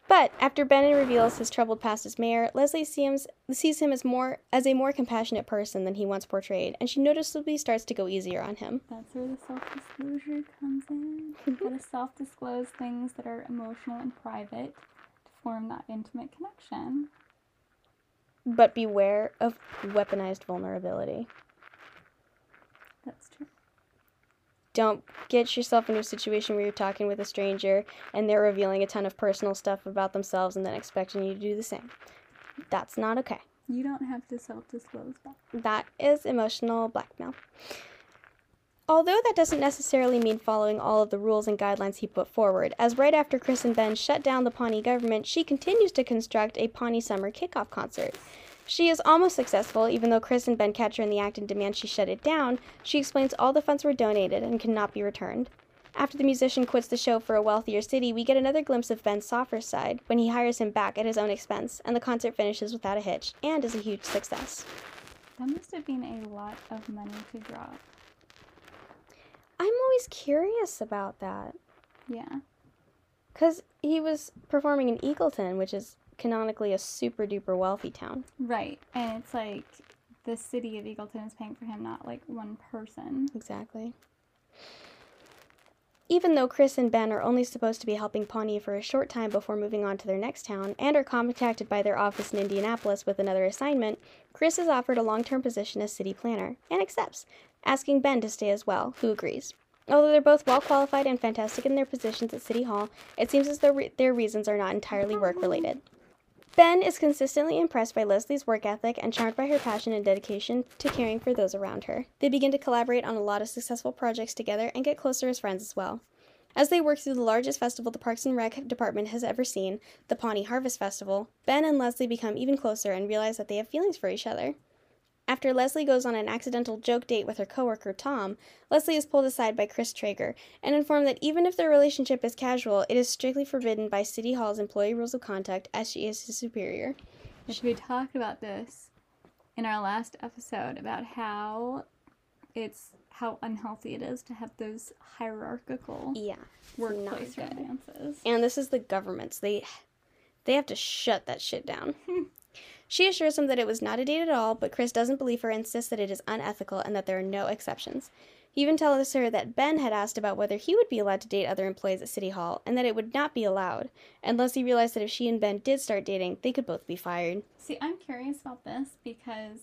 But after Ben reveals his troubled past as mayor, Leslie sees him as a more compassionate person than he once portrayed, and she noticeably starts to go easier on him. That's where the self-disclosure comes in. You gotta self-disclose things that are emotional and private to form that intimate connection. But beware of weaponized vulnerability. That's true. Don't get yourself into a situation where you're talking with a stranger and they're revealing a ton of personal stuff about themselves and then expecting you to do the same. That's not okay. You don't have to self-disclose that. That is emotional blackmail. Although that doesn't necessarily mean following all of the rules and guidelines he put forward, as right after Chris and Ben shut down the Pawnee government, she continues to construct a Pawnee Summer kickoff concert. She is almost successful, even though Chris and Ben catch her in the act and demand she shut it down. She explains all the funds were donated and cannot be returned. After the musician quits the show for a wealthier city, we get another glimpse of Ben's softer side when he hires him back at his own expense, and the concert finishes without a hitch, and is a huge success. That must have been a lot of money to drop. I'm always curious about that. Yeah. Because he was performing in Eagleton, which is canonically a super duper wealthy town. Right. And it's like the city of Eagleton is paying for him, not like one person. Exactly. Even though Chris and Ben are only supposed to be helping Pawnee for a short time before moving on to their next town, and are contacted by their office in Indianapolis with another assignment, Chris is offered a long-term position as city planner, and accepts, asking Ben to stay as well, who agrees. Although they're both well-qualified and fantastic in their positions at City Hall, it seems as though their reasons are not entirely work-related. Ben is consistently impressed by Leslie's work ethic and charmed by her passion and dedication to caring for those around her. They begin to collaborate on a lot of successful projects together and get closer as friends as well. As they work through the largest festival the Parks and Rec department has ever seen, the Pawnee Harvest Festival, Ben and Leslie become even closer and realize that they have feelings for each other. After Leslie goes on an accidental joke date with her coworker Tom, Leslie is pulled aside by Chris Traeger and informed that even if their relationship is casual, it is strictly forbidden by City Hall's employee rules of conduct, as she is his superior. We talked about this in our last episode about how unhealthy it is to have those hierarchical workplace romances. And this is the government's. They have to shut that shit down. She assures him that it was not a date at all, but Chris doesn't believe her and insists that it is unethical and that there are no exceptions. He even tells her that Ben had asked about whether he would be allowed to date other employees at City Hall, and that it would not be allowed, unless he realized that if she and Ben did start dating, they could both be fired. See, I'm curious about this because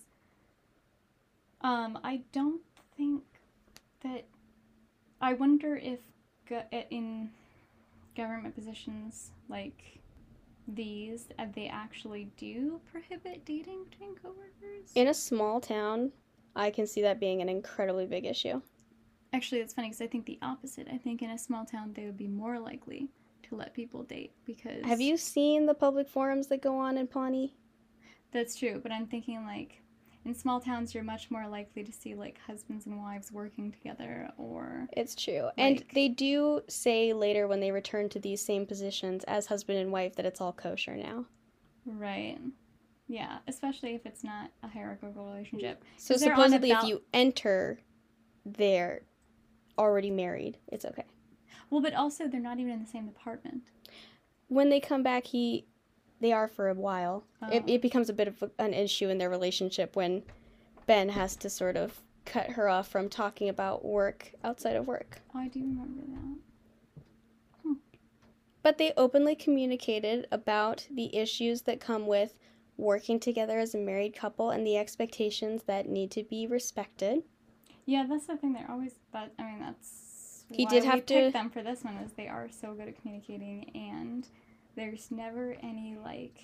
I don't think that... I wonder if in government positions like these, they actually do prohibit dating between coworkers. In a small town, I can see that being an incredibly big issue. Actually, it's funny because I think the opposite. I think in a small town, they would be more likely to let people date because... Have you seen the public forums that go on in Pawnee? That's true, but I'm thinking like in small towns, you're much more likely to see like husbands and wives working together or... It's true. And they do say later when they return to these same positions as husband and wife that it's all kosher now. Right. Yeah, especially if it's not a hierarchical relationship. So supposedly if you enter, they're already married. It's okay. Well, but also they're not even in the same department. When they come back, they are for a while. Oh. It becomes a bit of an issue in their relationship when Ben has to sort of cut her off from talking about work outside of work. Oh, I do remember that. But they openly communicated about the issues that come with working together as a married couple and the expectations that need to be respected. Yeah, that's the thing. They're always... That's he why did we have to picked them for this one, is they are so good at communicating, and there's never any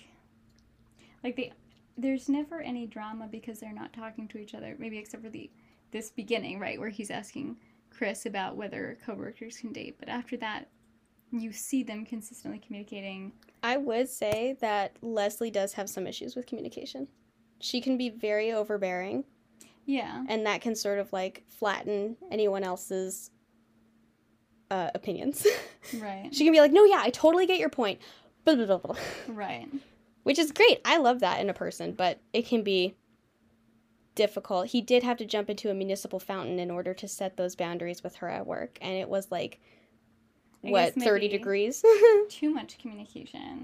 there's never any drama because they're not talking to each other, maybe except for this beginning, right, where he's asking Chris about whether coworkers can date, but after that you see them consistently communicating. I would say that Leslie does have some issues with communication. She can be very overbearing. Yeah. And that can sort of like flatten anyone else's opinions. Right. She can be like, no, yeah, I totally get your point. Blah, blah, blah, blah. Right. Which is great. I love that in a person, but it can be difficult. He did have to jump into a municipal fountain in order to set those boundaries with her at work. And it was like, 30 degrees? Too much communication.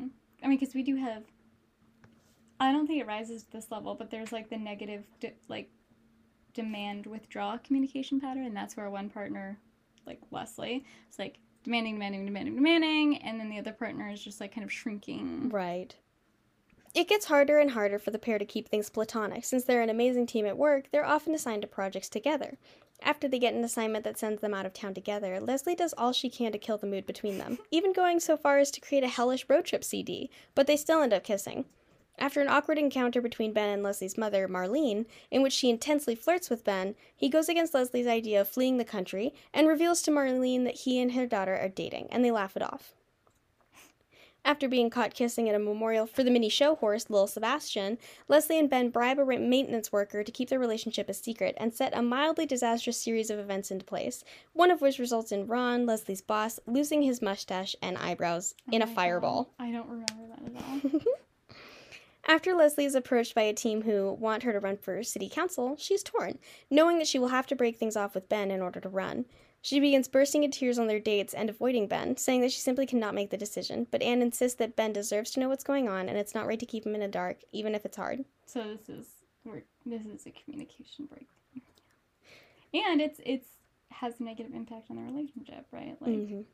I mean, because we do have, I don't think it rises to this level, but there's like the negative, demand withdrawal communication pattern, and that's where one partner, like Leslie, is like demanding, and then the other partner is just like kind of shrinking. Right. It gets harder and harder for the pair to keep things platonic. Since they're an amazing team at work, they're often assigned to projects together. After they get an assignment that sends them out of town together, Leslie does all she can to kill the mood between them, even going so far as to create a hellish road trip CD, but they still end up kissing. After an awkward encounter between Ben and Leslie's mother, Marlene, in which she intensely flirts with Ben, he goes against Leslie's idea of fleeing the country and reveals to Marlene that he and her daughter are dating, and they laugh it off. After being caught kissing at a memorial for the mini show horse, Lil Sebastian, Leslie and Ben bribe a maintenance worker to keep their relationship a secret and set a mildly disastrous series of events into place, one of which results in Ron, Leslie's boss, losing his mustache and eyebrows in a fireball. God. I don't remember that at all. After Leslie is approached by a team who want her to run for city council, she's torn, knowing that she will have to break things off with Ben in order to run. She begins bursting into tears on their dates and avoiding Ben, saying that she simply cannot make the decision, but Anne insists that Ben deserves to know what's going on and it's not right to keep him in the dark, even if it's hard. So this is a communication break. And it's has a negative impact on the relationship, right? Like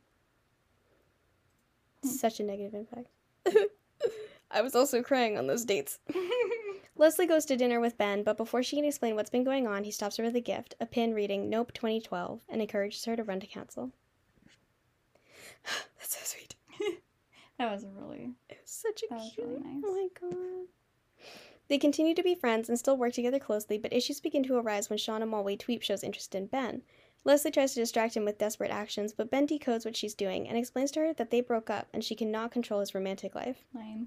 Such a negative impact. I was also crying on those dates. Leslie goes to dinner with Ben, but before she can explain what's been going on, he stops her with a gift, a pin reading Nope 2012, and encourages her to run to council. That's so sweet. That was really nice. Oh my god. They continue to be friends and still work together closely, but issues begin to arise when Shauna Mulway-Tweep shows interest in Ben. Leslie tries to distract him with desperate actions, but Ben decodes what she's doing and explains to her that they broke up and she cannot control his romantic life. Lame.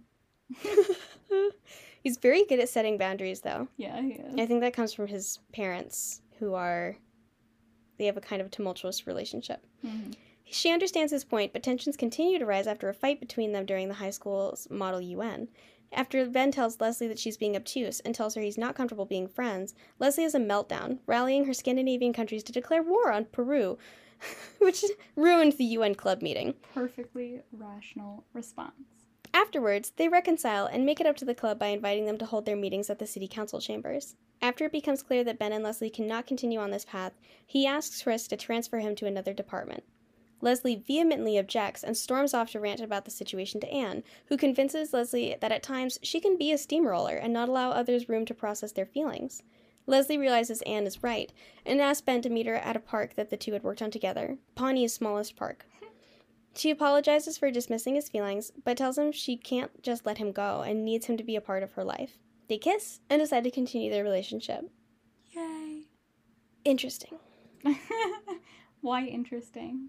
He's very good at setting boundaries, though. Yeah, he is. I think that comes from his parents, they have a kind of tumultuous relationship. Mm-hmm. She understands his point, but tensions continue to rise after a fight between them during the high school's Model UN. After Ben tells Leslie that she's being obtuse and tells her he's not comfortable being friends, Leslie has a meltdown, rallying her Scandinavian countries to declare war on Peru, which ruined the UN club meeting. Perfectly rational response. Afterwards, they reconcile and make it up to the club by inviting them to hold their meetings at the city council chambers. After it becomes clear that Ben and Leslie cannot continue on this path, he asks Chris to transfer him to another department. Leslie vehemently objects and storms off to rant about the situation to Anne, who convinces Leslie that at times she can be a steamroller and not allow others room to process their feelings. Leslie realizes Anne is right and asks Ben to meet her at a park that the two had worked on together, Pawnee's smallest park. She apologizes for dismissing his feelings, but tells him she can't just let him go and needs him to be a part of her life. They kiss and decide to continue their relationship. Yay. Interesting. Why interesting?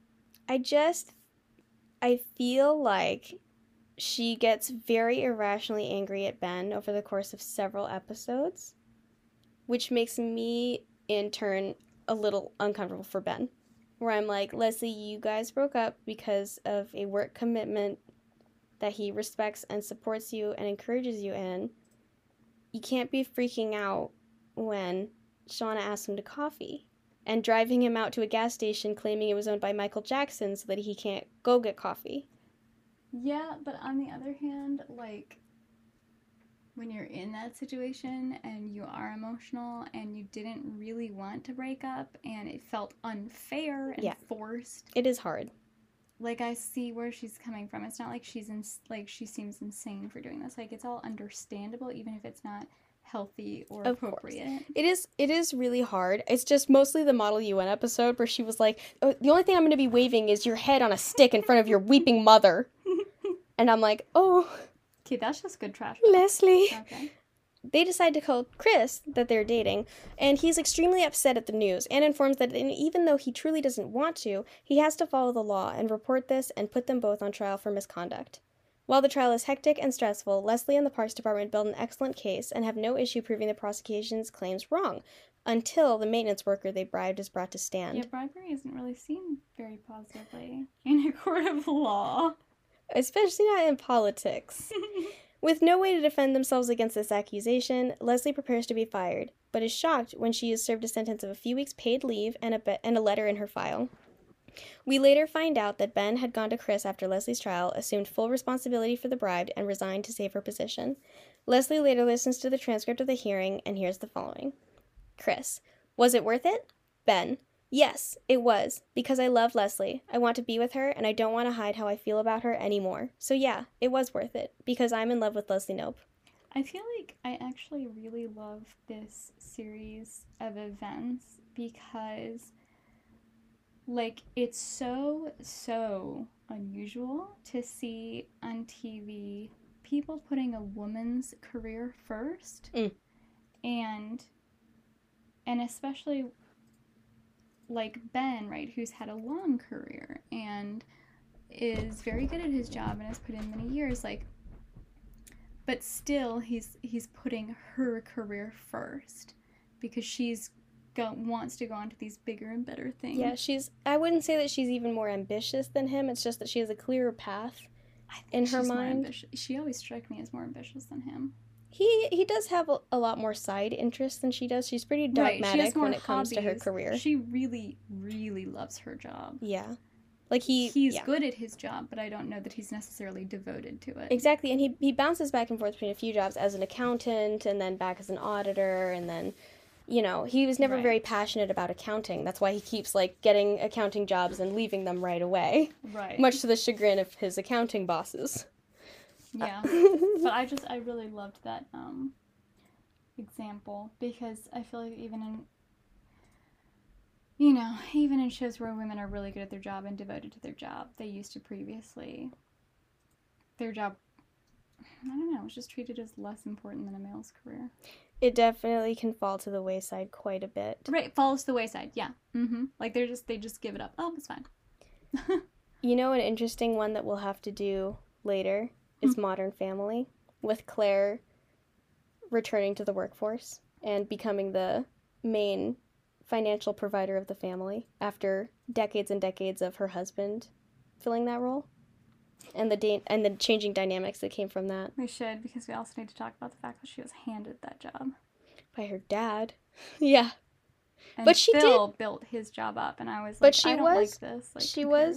I feel like she gets very irrationally angry at Ben over the course of several episodes, which makes me, in turn, a little uncomfortable for Ben. Where I'm like, Leslie, you guys broke up because of a work commitment that he respects and supports you and encourages you in. You can't be freaking out when Shauna asks him to coffee and driving him out to a gas station claiming it was owned by Michael Jackson so that he can't go get coffee. Yeah, but on the other hand, like, when you're in that situation and you are emotional and you didn't really want to break up and it felt unfair and forced. It is hard. Like, I see where she's coming from. It's not like she seems insane for doing this. Like, it's all understandable, even if it's not healthy or appropriate. It is really hard. It's just mostly the Model UN episode where she was like, oh, the only thing I'm going to be waving is your head on a stick in front of your weeping mother. And I'm like, oh... Okay, that's just good trash. Leslie. Okay. They decide to tell Chris that they're dating, and he's extremely upset at the news and informs that even though he truly doesn't want to, he has to follow the law and report this and put them both on trial for misconduct. While the trial is hectic and stressful, Leslie and the Parks Department build an excellent case and have no issue proving the prosecution's claims wrong, until the maintenance worker they bribed is brought to stand. Yeah, bribery isn't really seen very positively in a court of law. Especially not in politics. With no way to defend themselves against this accusation, Leslie prepares to be fired, but is shocked when she is served a sentence of a few weeks paid leave and a letter in her file. We later find out that Ben had gone to Chris after Leslie's trial, assumed full responsibility for the bribe, and resigned to save her position. Leslie later listens to the transcript of the hearing and hears the following. Chris: was it worth it? Ben: yes, it was, because I love Leslie. I want to be with her, and I don't want to hide how I feel about her anymore. So yeah, it was worth it, because I'm in love with Leslie Knope. I feel like I actually really love this series of events because, like, it's so unusual to see on TV people putting a woman's career first. And especially, like, Ben, right, who's had a long career and is very good at his job and has put in many years, like, but still he's putting her career first because wants to go on to these bigger and better things. Yeah, I wouldn't say that she's even more ambitious than him. It's just that she has a clearer path in her mind. She always struck me as more ambitious than him. He does have a lot more side interests than she does. She's pretty dogmatic when it comes to her career. She really, really loves her job. Yeah. Like he's good at his job, but I don't know that he's necessarily devoted to it. Exactly, and he bounces back and forth between a few jobs as an accountant and then back as an auditor, and then, you know, he was never very passionate about accounting. That's why he keeps, like, getting accounting jobs and leaving them right away. Right. Much to the chagrin of his accounting bosses. Yeah. But I really loved that example because I feel like even in shows where women are really good at their job and devoted to their job, they used to previously, their job, I don't know, was just treated as less important than a male's career. It definitely can fall to the wayside quite a bit. Right, falls to the wayside, yeah. Like, they just give it up. Oh, it's fine. You know, an interesting one that we'll have to do later is Modern Family, with Claire returning to the workforce and becoming the main financial provider of the family after decades and decades of her husband filling that role, and the changing dynamics that came from that. We should, because we also need to talk about the fact that she was handed that job by her dad. Yeah, and but she Phil did built his job up, and I was like, I don't like this. Like,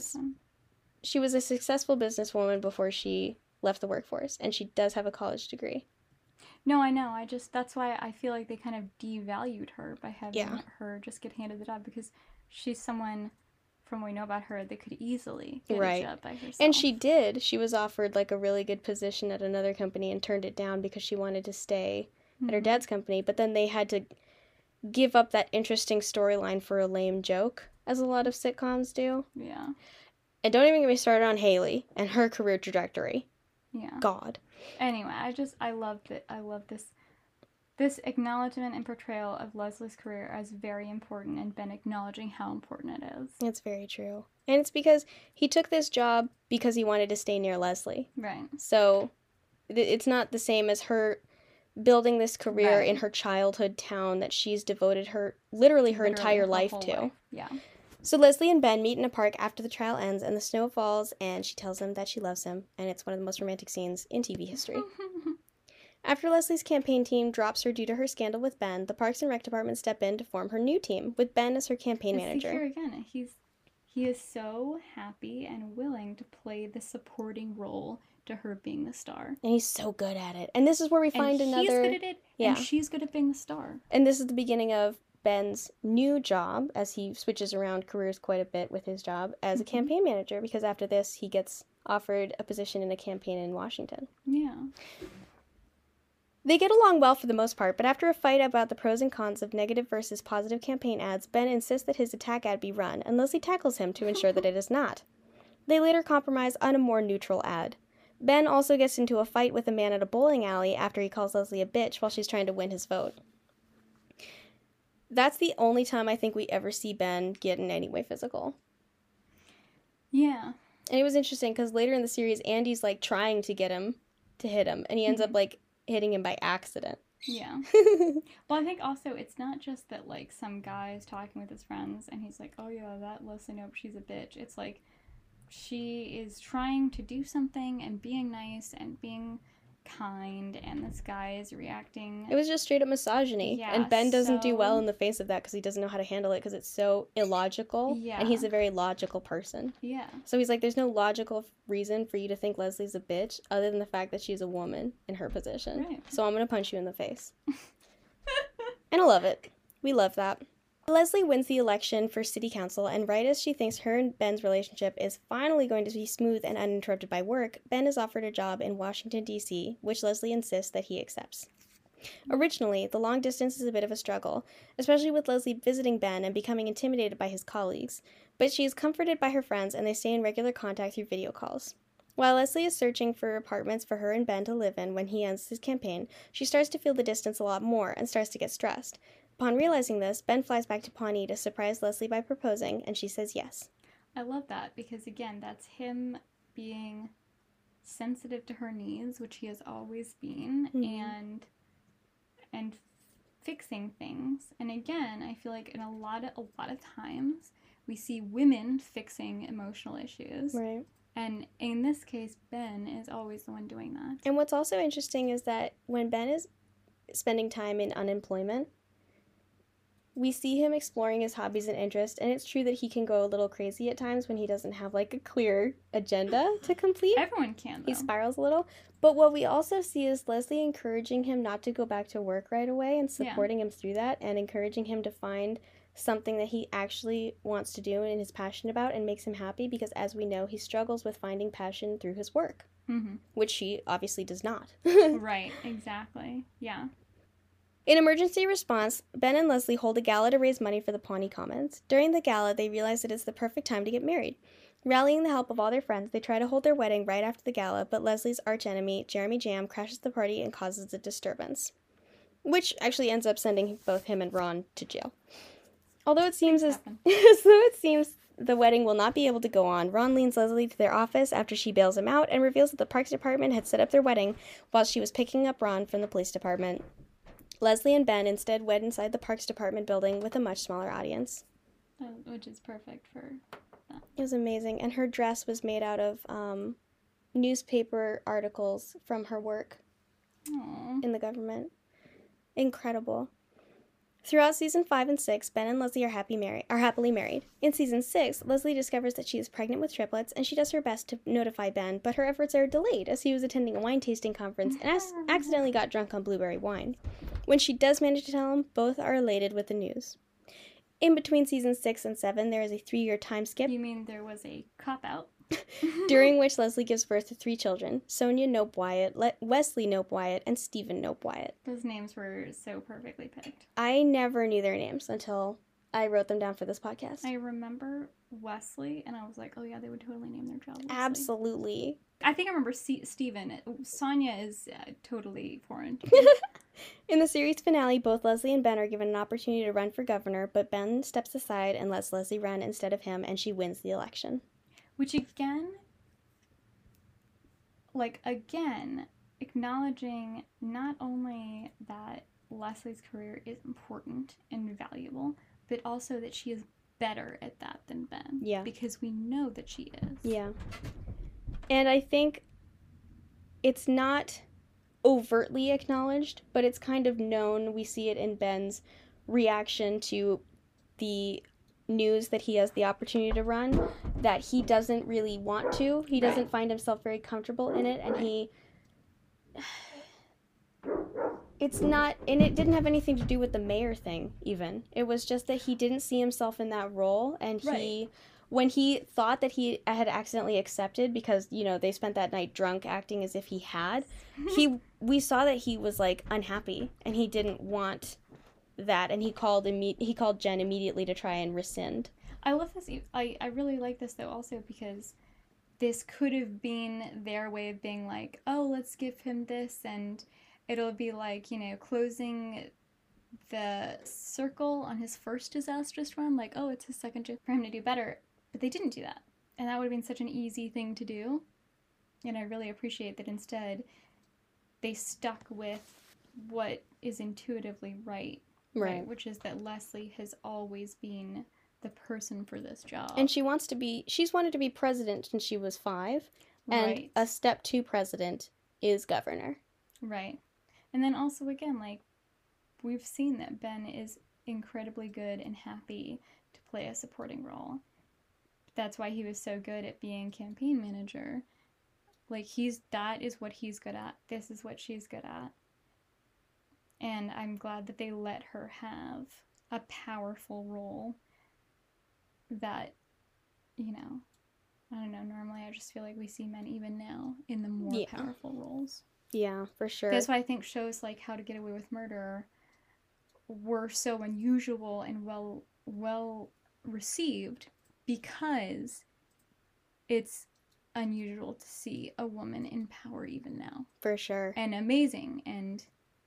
she was a successful businesswoman before she left the workforce, and she does have a college degree. No, I know. That's why I feel like they kind of devalued her by having her just get handed the job, because she's someone, from what we know about her, that could easily get a job by herself. And she did. She was offered, like, a really good position at another company and turned it down because she wanted to stay at her dad's company, but then they had to give up that interesting storyline for a lame joke, as a lot of sitcoms do. Yeah. And don't even get me started on Haley and her career trajectory. Yeah. God. Anyway, I love this acknowledgement and portrayal of Leslie's career as very important, and Ben acknowledging how important it is. It's very true. And it's because he took this job because he wanted to stay near Leslie. Right. So it's not the same as her building this career in her childhood town that she's devoted literally her entire life to. Life. Yeah. So Leslie and Ben meet in a park after the trial ends, and the snow falls, and she tells him that she loves him, and it's one of the most romantic scenes in TV history. After Leslie's campaign team drops her due to her scandal with Ben, the Parks and Rec department step in to form her new team, with Ben as her campaign manager. Here again, he is so happy and willing to play the supporting role to her being the star. And he's so good at it. And this is where we find another... he's good at it, and she's good at being the star. And this is the beginning of Ben's new job, as he switches around careers quite a bit with his job as a campaign manager, because after this he gets offered a position in a campaign in Washington. Yeah. They get along well for the most part, but after a fight about the pros and cons of negative versus positive campaign ads, Ben insists that his attack ad be run, and Leslie tackles him to ensure that it is not. They later compromise on a more neutral ad. Ben also gets into a fight with a man at a bowling alley after he calls Leslie a bitch while she's trying to win his vote. That's the only time I think we ever see Ben get in any way physical. Yeah. And it was interesting because later in the series, Andy's, like, trying to get him to hit him, and he ends up, like, hitting him by accident. Yeah. Well, I think also it's not just that, like, some guy is talking with his friends and he's like, oh yeah, that Leslie Knope, she's a bitch. It's like she is trying to do something and being nice and being kind, and this guy is reacting. It was just straight up misogyny. Yeah, and Ben doesn't do well so- in the face of that because he doesn't know how to handle it because it's so illogical. Yeah. And he's a very logical person. Yeah. So he's like, there's no logical reason for you to think Leslie's a bitch other than the fact that she's a woman in her position. Right. So I'm going to punch you in the face. And I love it. We love that. Leslie wins the election for city council, and right as she thinks her and Ben's relationship is finally going to be smooth and uninterrupted by work, Ben is offered a job in Washington, D.C., which Leslie insists that he accepts. Originally, the long distance is a bit of a struggle, especially with Leslie visiting Ben and becoming intimidated by his colleagues, but she is comforted by her friends and they stay in regular contact through video calls. While Leslie is searching for apartments for her and Ben to live in when he ends his campaign, she starts to feel the distance a lot more and starts to get stressed. Upon realizing this, Ben flies back to Pawnee to surprise Leslie by proposing, and she says yes. I love that because, again, that's him being sensitive to her needs, which he has always been, and fixing things. And again, I feel like in a lot of times we see women fixing emotional issues. Right. And in this case, Ben is always the one doing that. And what's also interesting is that when Ben is spending time in unemployment, we see him exploring his hobbies and interests, and it's true that he can go a little crazy at times when he doesn't have, like, a clear agenda to complete. Everyone can, though. He spirals a little. But what we also see is Leslie encouraging him not to go back to work right away and supporting him through that and encouraging him to find something that he actually wants to do and is passionate about and makes him happy because, as we know, he struggles with finding passion through his work, which she obviously does not. Right, exactly. Yeah. In emergency response, Ben and Leslie hold a gala to raise money for the Pawnee Commons. During the gala, they realize that it's the perfect time to get married. Rallying the help of all their friends, they try to hold their wedding right after the gala, but Leslie's archenemy, Jeremy Jam, crashes the party and causes a disturbance, which actually ends up sending both him and Ron to jail. Although it seems the wedding will not be able to go on, Ron leads Leslie to their office after she bails him out and reveals that the Parks Department had set up their wedding while she was picking up Ron from the police department. Leslie and Ben instead wed inside the Parks Department building with a much smaller audience. Which is perfect for that. It was amazing, and her dress was made out of newspaper articles from her work in the government. Incredible. Throughout season 5 and 6, Ben and Leslie are happily married. In season 6, Leslie discovers that she is pregnant with triplets, and she does her best to notify Ben, but her efforts are delayed as he was attending a wine tasting conference and accidentally got drunk on blueberry wine. When she does manage to tell him, both are elated with the news. In between seasons 6 and 7, there is a 3-year time skip. You mean there was a cop-out? During which Leslie gives birth to 3 children, Sonia Nope Wyatt, Wesley Nope Wyatt, and Stephen Nope Wyatt. Those names were so perfectly picked. I never knew their names until I wrote them down for this podcast. I remember Wesley, and I was like, oh yeah, they would totally name their child Wesley. Absolutely. I think I remember Stephen. Sonia is totally foreign to me. In the series finale, both Leslie and Ben are given an opportunity to run for governor, but Ben steps aside and lets Leslie run instead of him, and she wins the election. Which again, acknowledging not only that Leslie's career is important and valuable, but also that she is better at that than Ben. Yeah. Because we know that she is. Yeah. And I think it's not overtly acknowledged, but it's kind of known. We see it in Ben's reaction to the news that he has the opportunity to run, that he doesn't really want to. He doesn't find himself very comfortable in it, and it didn't have anything to do with the mayor thing, even. It was just that he didn't see himself in that role, and when he thought that he had accidentally accepted because, they spent that night drunk acting as if he had, we saw that he was, unhappy, and he didn't want that, and he called Jen immediately to try and rescind. I love this. I really like this, though, also because this could have been their way of being like, oh, let's give him this, and it'll be like, closing the circle on his first disastrous run, like, oh, it's his second chance for him to do better. But they didn't do that. And that would have been such an easy thing to do. And I really appreciate that instead they stuck with what is intuitively right? Which is that Leslie has always been the person for this job. And she's wanted to be president since she was 5. And a step 2 president is governor. Right. And then also, again, like, we've seen that Ben is incredibly good and happy to play a supporting role. That's why he was so good at being campaign manager. Like, that is what he's good at. This is what she's good at. And I'm glad that they let her have a powerful role that, you know, I don't know, normally I just feel like we see men even now in the more powerful roles. Yeah, for sure. That's why I think shows like How to Get Away with Murder were so unusual and well received, because it's unusual to see a woman in power even now. For sure. And amazing. And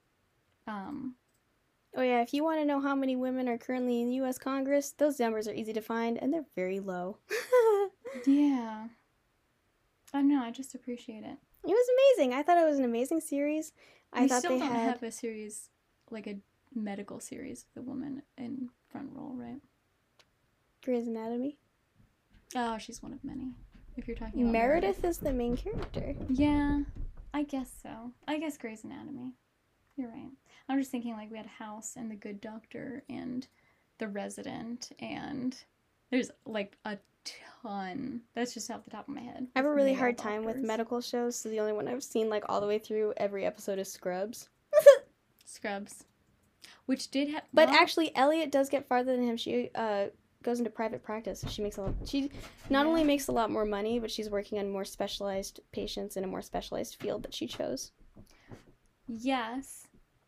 oh yeah, if you want to know how many women are currently in the U.S. Congress, those numbers are easy to find, and they're very low. Yeah. I don't know, I just appreciate it. It was amazing. I thought it was an amazing series. We still don't have a series, like a medical series with a woman in front role, right? Grey's Anatomy. Oh, she's one of many. If you're talking about Meredith is the main character. Yeah, I guess so. I guess Grey's Anatomy. You're right. I'm just thinking, like, we had House and The Good Doctor and The Resident, and there's like a ton. That's just off the top of my head. I have a really hard time with medical shows, so the only one I've seen like all the way through every episode is Scrubs. Scrubs, which did have. But actually, Elliot does get farther than him. She goes into private practice. So she makes a lot. She not only makes a lot more money, but she's working on more specialized patients in a more specialized field that she chose. Yes,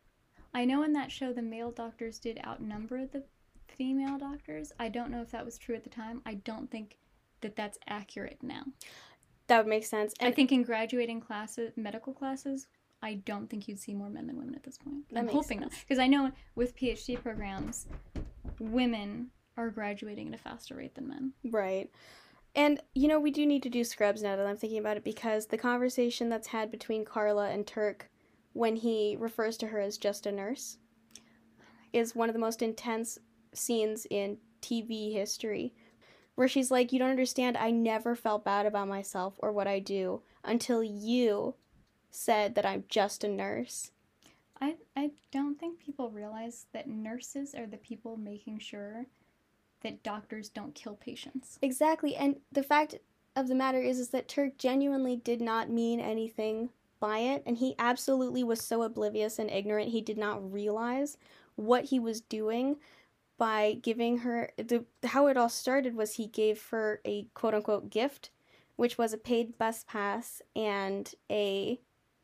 I know in that show the male doctors did outnumber the female doctors. I don't know if that was true at the time. I don't think that that's accurate now. That would make sense. And I think in graduating classes, medical classes, I don't think you'd see more men than women at this point. I'm hoping not. Because I know with PhD programs, women are graduating at a faster rate than men. Right. And, you know, we do need to do Scrubs now that I'm thinking about it, because the conversation that's had between Carla and Turk when he refers to her as just a nurse is one of the most intense scenes in TV history, where she's like, you don't understand, I never felt bad about myself or what I do until you said that I'm just a nurse. I don't think people realize that nurses are the people making sure that doctors don't kill patients. Exactly, and the fact of the matter is that Turk genuinely did not mean anything by it, and he absolutely was so oblivious and ignorant he did not realize what he was doing by giving her how it all started was he gave her a quote-unquote gift, which was a paid bus pass and a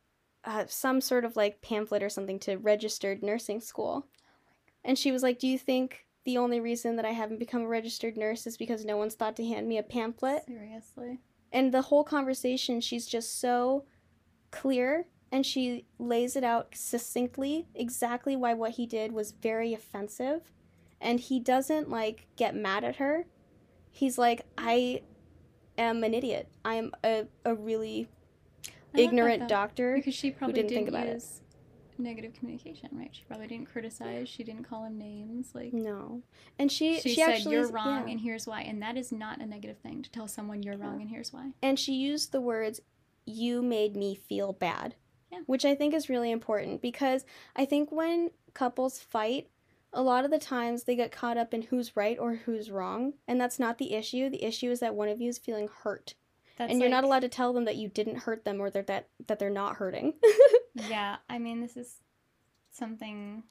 some sort of like pamphlet or something to registered nursing school. And she was like, do you think the only reason that I haven't become a registered nurse is because no one's thought to hand me a pamphlet? Seriously. And the whole conversation, she's just so clear, and she lays it out succinctly exactly why what he did was very offensive. And he doesn't, like, get mad at her. He's like, I am an idiot. I am a really ignorant doctor. Because she probably didn't use negative communication, right? She probably didn't criticize. She didn't call him names. Like, no. And she said, actually, you're wrong, and here's why. And that is not a negative thing, to tell someone you're wrong and here's why. And she used the words, you made me feel bad. Yeah. Which I think is really important, because I think when couples fight, a lot of the times they get caught up in who's right or who's wrong, and that's not the issue. The issue is that one of you is feeling hurt. And you're not allowed to tell them that you didn't hurt them, or that they're not hurting. Yeah, I mean, this is something,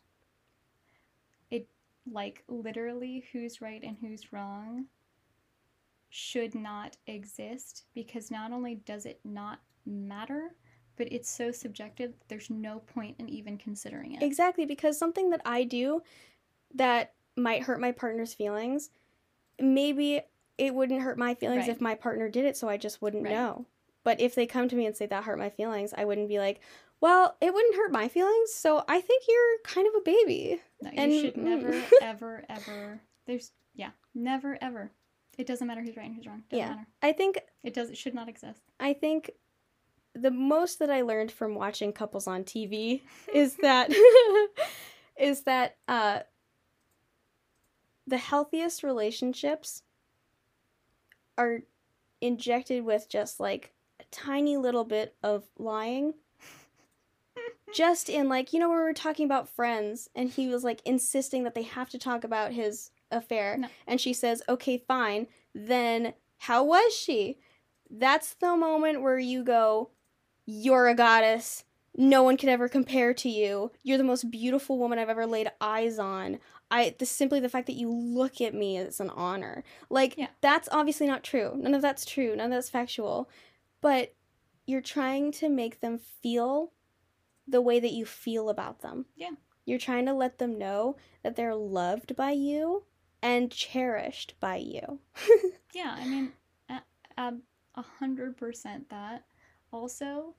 like, literally who's right and who's wrong should not exist, because not only does it not matter, but it's so subjective that there's no point in even considering it. Exactly, because something that I do that might hurt my partner's feelings, maybe it wouldn't hurt my feelings if my partner did it, so I just wouldn't know. But if they come to me and say that hurt my feelings, I wouldn't be like, well, it wouldn't hurt my feelings, so I think you're kind of a baby. No, you should never, ever, ever, never, ever. It doesn't matter who's right and who's wrong. Doesn't matter. I think it should not exist. I think the most that I learned from watching couples on TV is that the healthiest relationships are injected with just like a tiny little bit of lying. just in, like, when we were talking about Friends, and he was, like, insisting that they have to talk about his affair, No. and she says, okay, fine, then how was she? That's the moment where you go, you're a goddess. No one could ever compare to you. You're the most beautiful woman I've ever laid eyes on. Simply the fact that you look at me is an honor. Like, Yeah. That's obviously not true. None of that's true. None of that's factual. But you're trying to make them feel the way that you feel about them. Yeah. You're trying to let them know that they're loved by you and cherished by you. Yeah, I mean, 100% that. Also,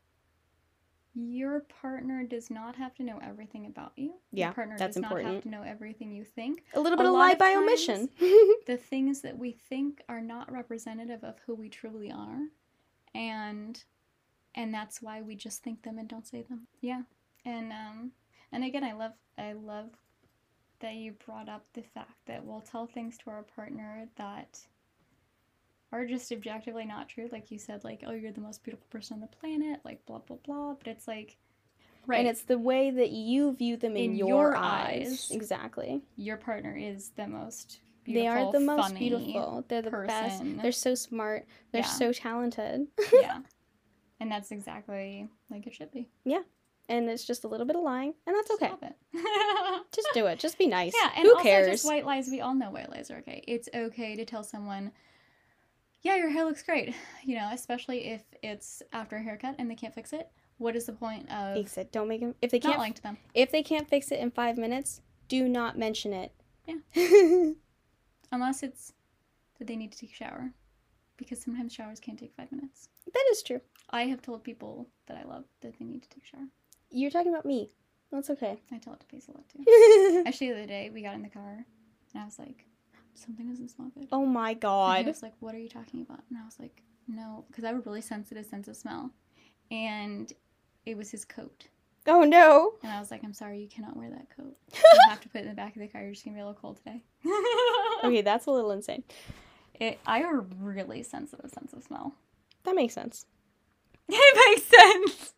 your partner does not have to know everything about you. Yeah, your partner that's does not important. have to know everything you think. A little bit of lot lie of by times, omission. The things that we think are not representative of who we truly are, and that's why we just think them and don't say them. Yeah, and again, I love that you brought up the fact that we'll tell things to our partner that are just objectively not true. Like you said, like, oh, you're the most beautiful person on the planet, like, blah, blah, blah. But it's like, right. And it's the way that you view them in your eyes. Exactly. Your partner is the most beautiful, they are the most funny beautiful. They're the best. They're so smart. They're so talented. Yeah. And that's exactly like it should be. Yeah. And it's just a little bit of lying, and that's okay. Stop it. Just do it. Just be nice. Yeah, and who also cares? Just white lies. We all know white lies are okay. It's okay to tell someone, yeah, your hair looks great. Especially if it's after a haircut and they can't fix it. What is the point of fix it? Don't make them. If they can't, not lying to them. If they can't fix it in 5 minutes, do not mention it. Yeah. Unless it's that they need to take a shower, because sometimes showers can't take 5 minutes. That is true. I have told people that I love that they need to take a shower. You're talking about me. That's okay. I tell it to Pace a lot too. Actually, the other day we got in the car and I was like, something doesn't smell good. Oh my god. And he was like, what are you talking about? And I was like, no, because I have a really sensitive sense of smell. And it was his coat. Oh no. And I was like, I'm sorry, you cannot wear that coat. You have to put it in the back of the car. You're just going to be a little cold today. Okay, that's a little insane. I have a really sensitive sense of smell. That makes sense. It makes sense.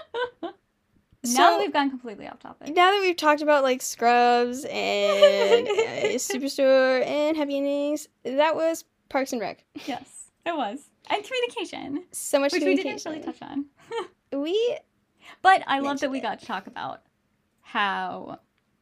So, now that we've gone completely off topic. Now that we've talked about, like, Scrubs and Superstore and Happy Endings, that was Parks and Rec. Yes, it was. And communication. So much which communication. we didn't really touch on. But I love that we got to talk about how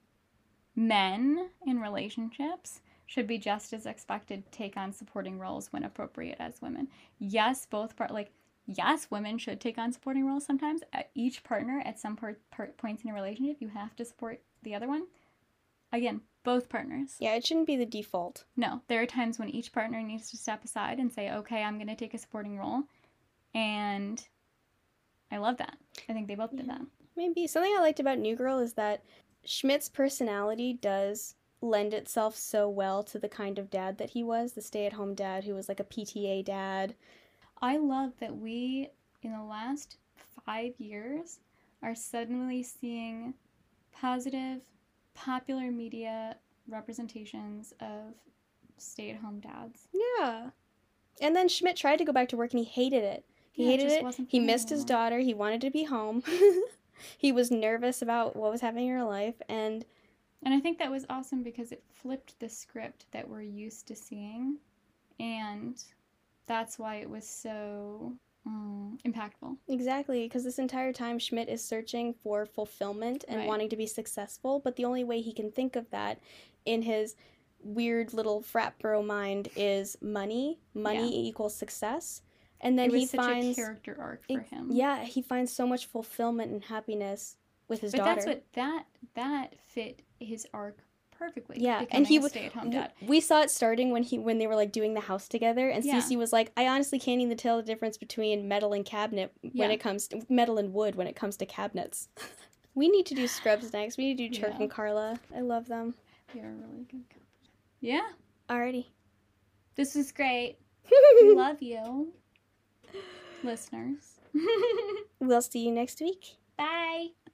men in relationships should be just as expected to take on supporting roles when appropriate as women. Yes, yes, women should take on supporting roles sometimes. Each partner, at some points in a relationship, you have to support the other one. Again, both partners. Yeah, it shouldn't be the default. No, there are times when each partner needs to step aside and say, okay, I'm going to take a supporting role. And I love that. I think they both did that. Maybe. Something I liked about New Girl is that Schmidt's personality does lend itself so well to the kind of dad that he was, the stay-at-home dad who was like a PTA dad. I love that we, in the last 5 years, are suddenly seeing positive, popular media representations of stay-at-home dads. Yeah. And then Schmidt tried to go back to work and he hated it. He hated it. He missed his daughter. He wanted to be home. He was nervous about what was happening in her life. And I think that was awesome because it flipped the script that we're used to seeing. And that's why it was so impactful. Exactly, because this entire time Schmidt is searching for fulfillment and wanting to be successful, but the only way he can think of that in his weird little frat bro mind is money. Money equals success. And then he finds such a character arc for him. Yeah, he finds so much fulfillment and happiness with his daughter. But that's what that fit his arc perfectly. Yeah, and he was stay-at-home dad. We saw it starting when they were like doing the house together, and Cece was like, "I honestly can't even tell the difference between metal and cabinet when it comes to metal and wood when it comes to cabinets." We need to do Scrubs next. We need to do Turk and Carla. I love them. They are really good couple. Yeah. Alrighty. This was great. We love you, listeners. We'll see you next week. Bye.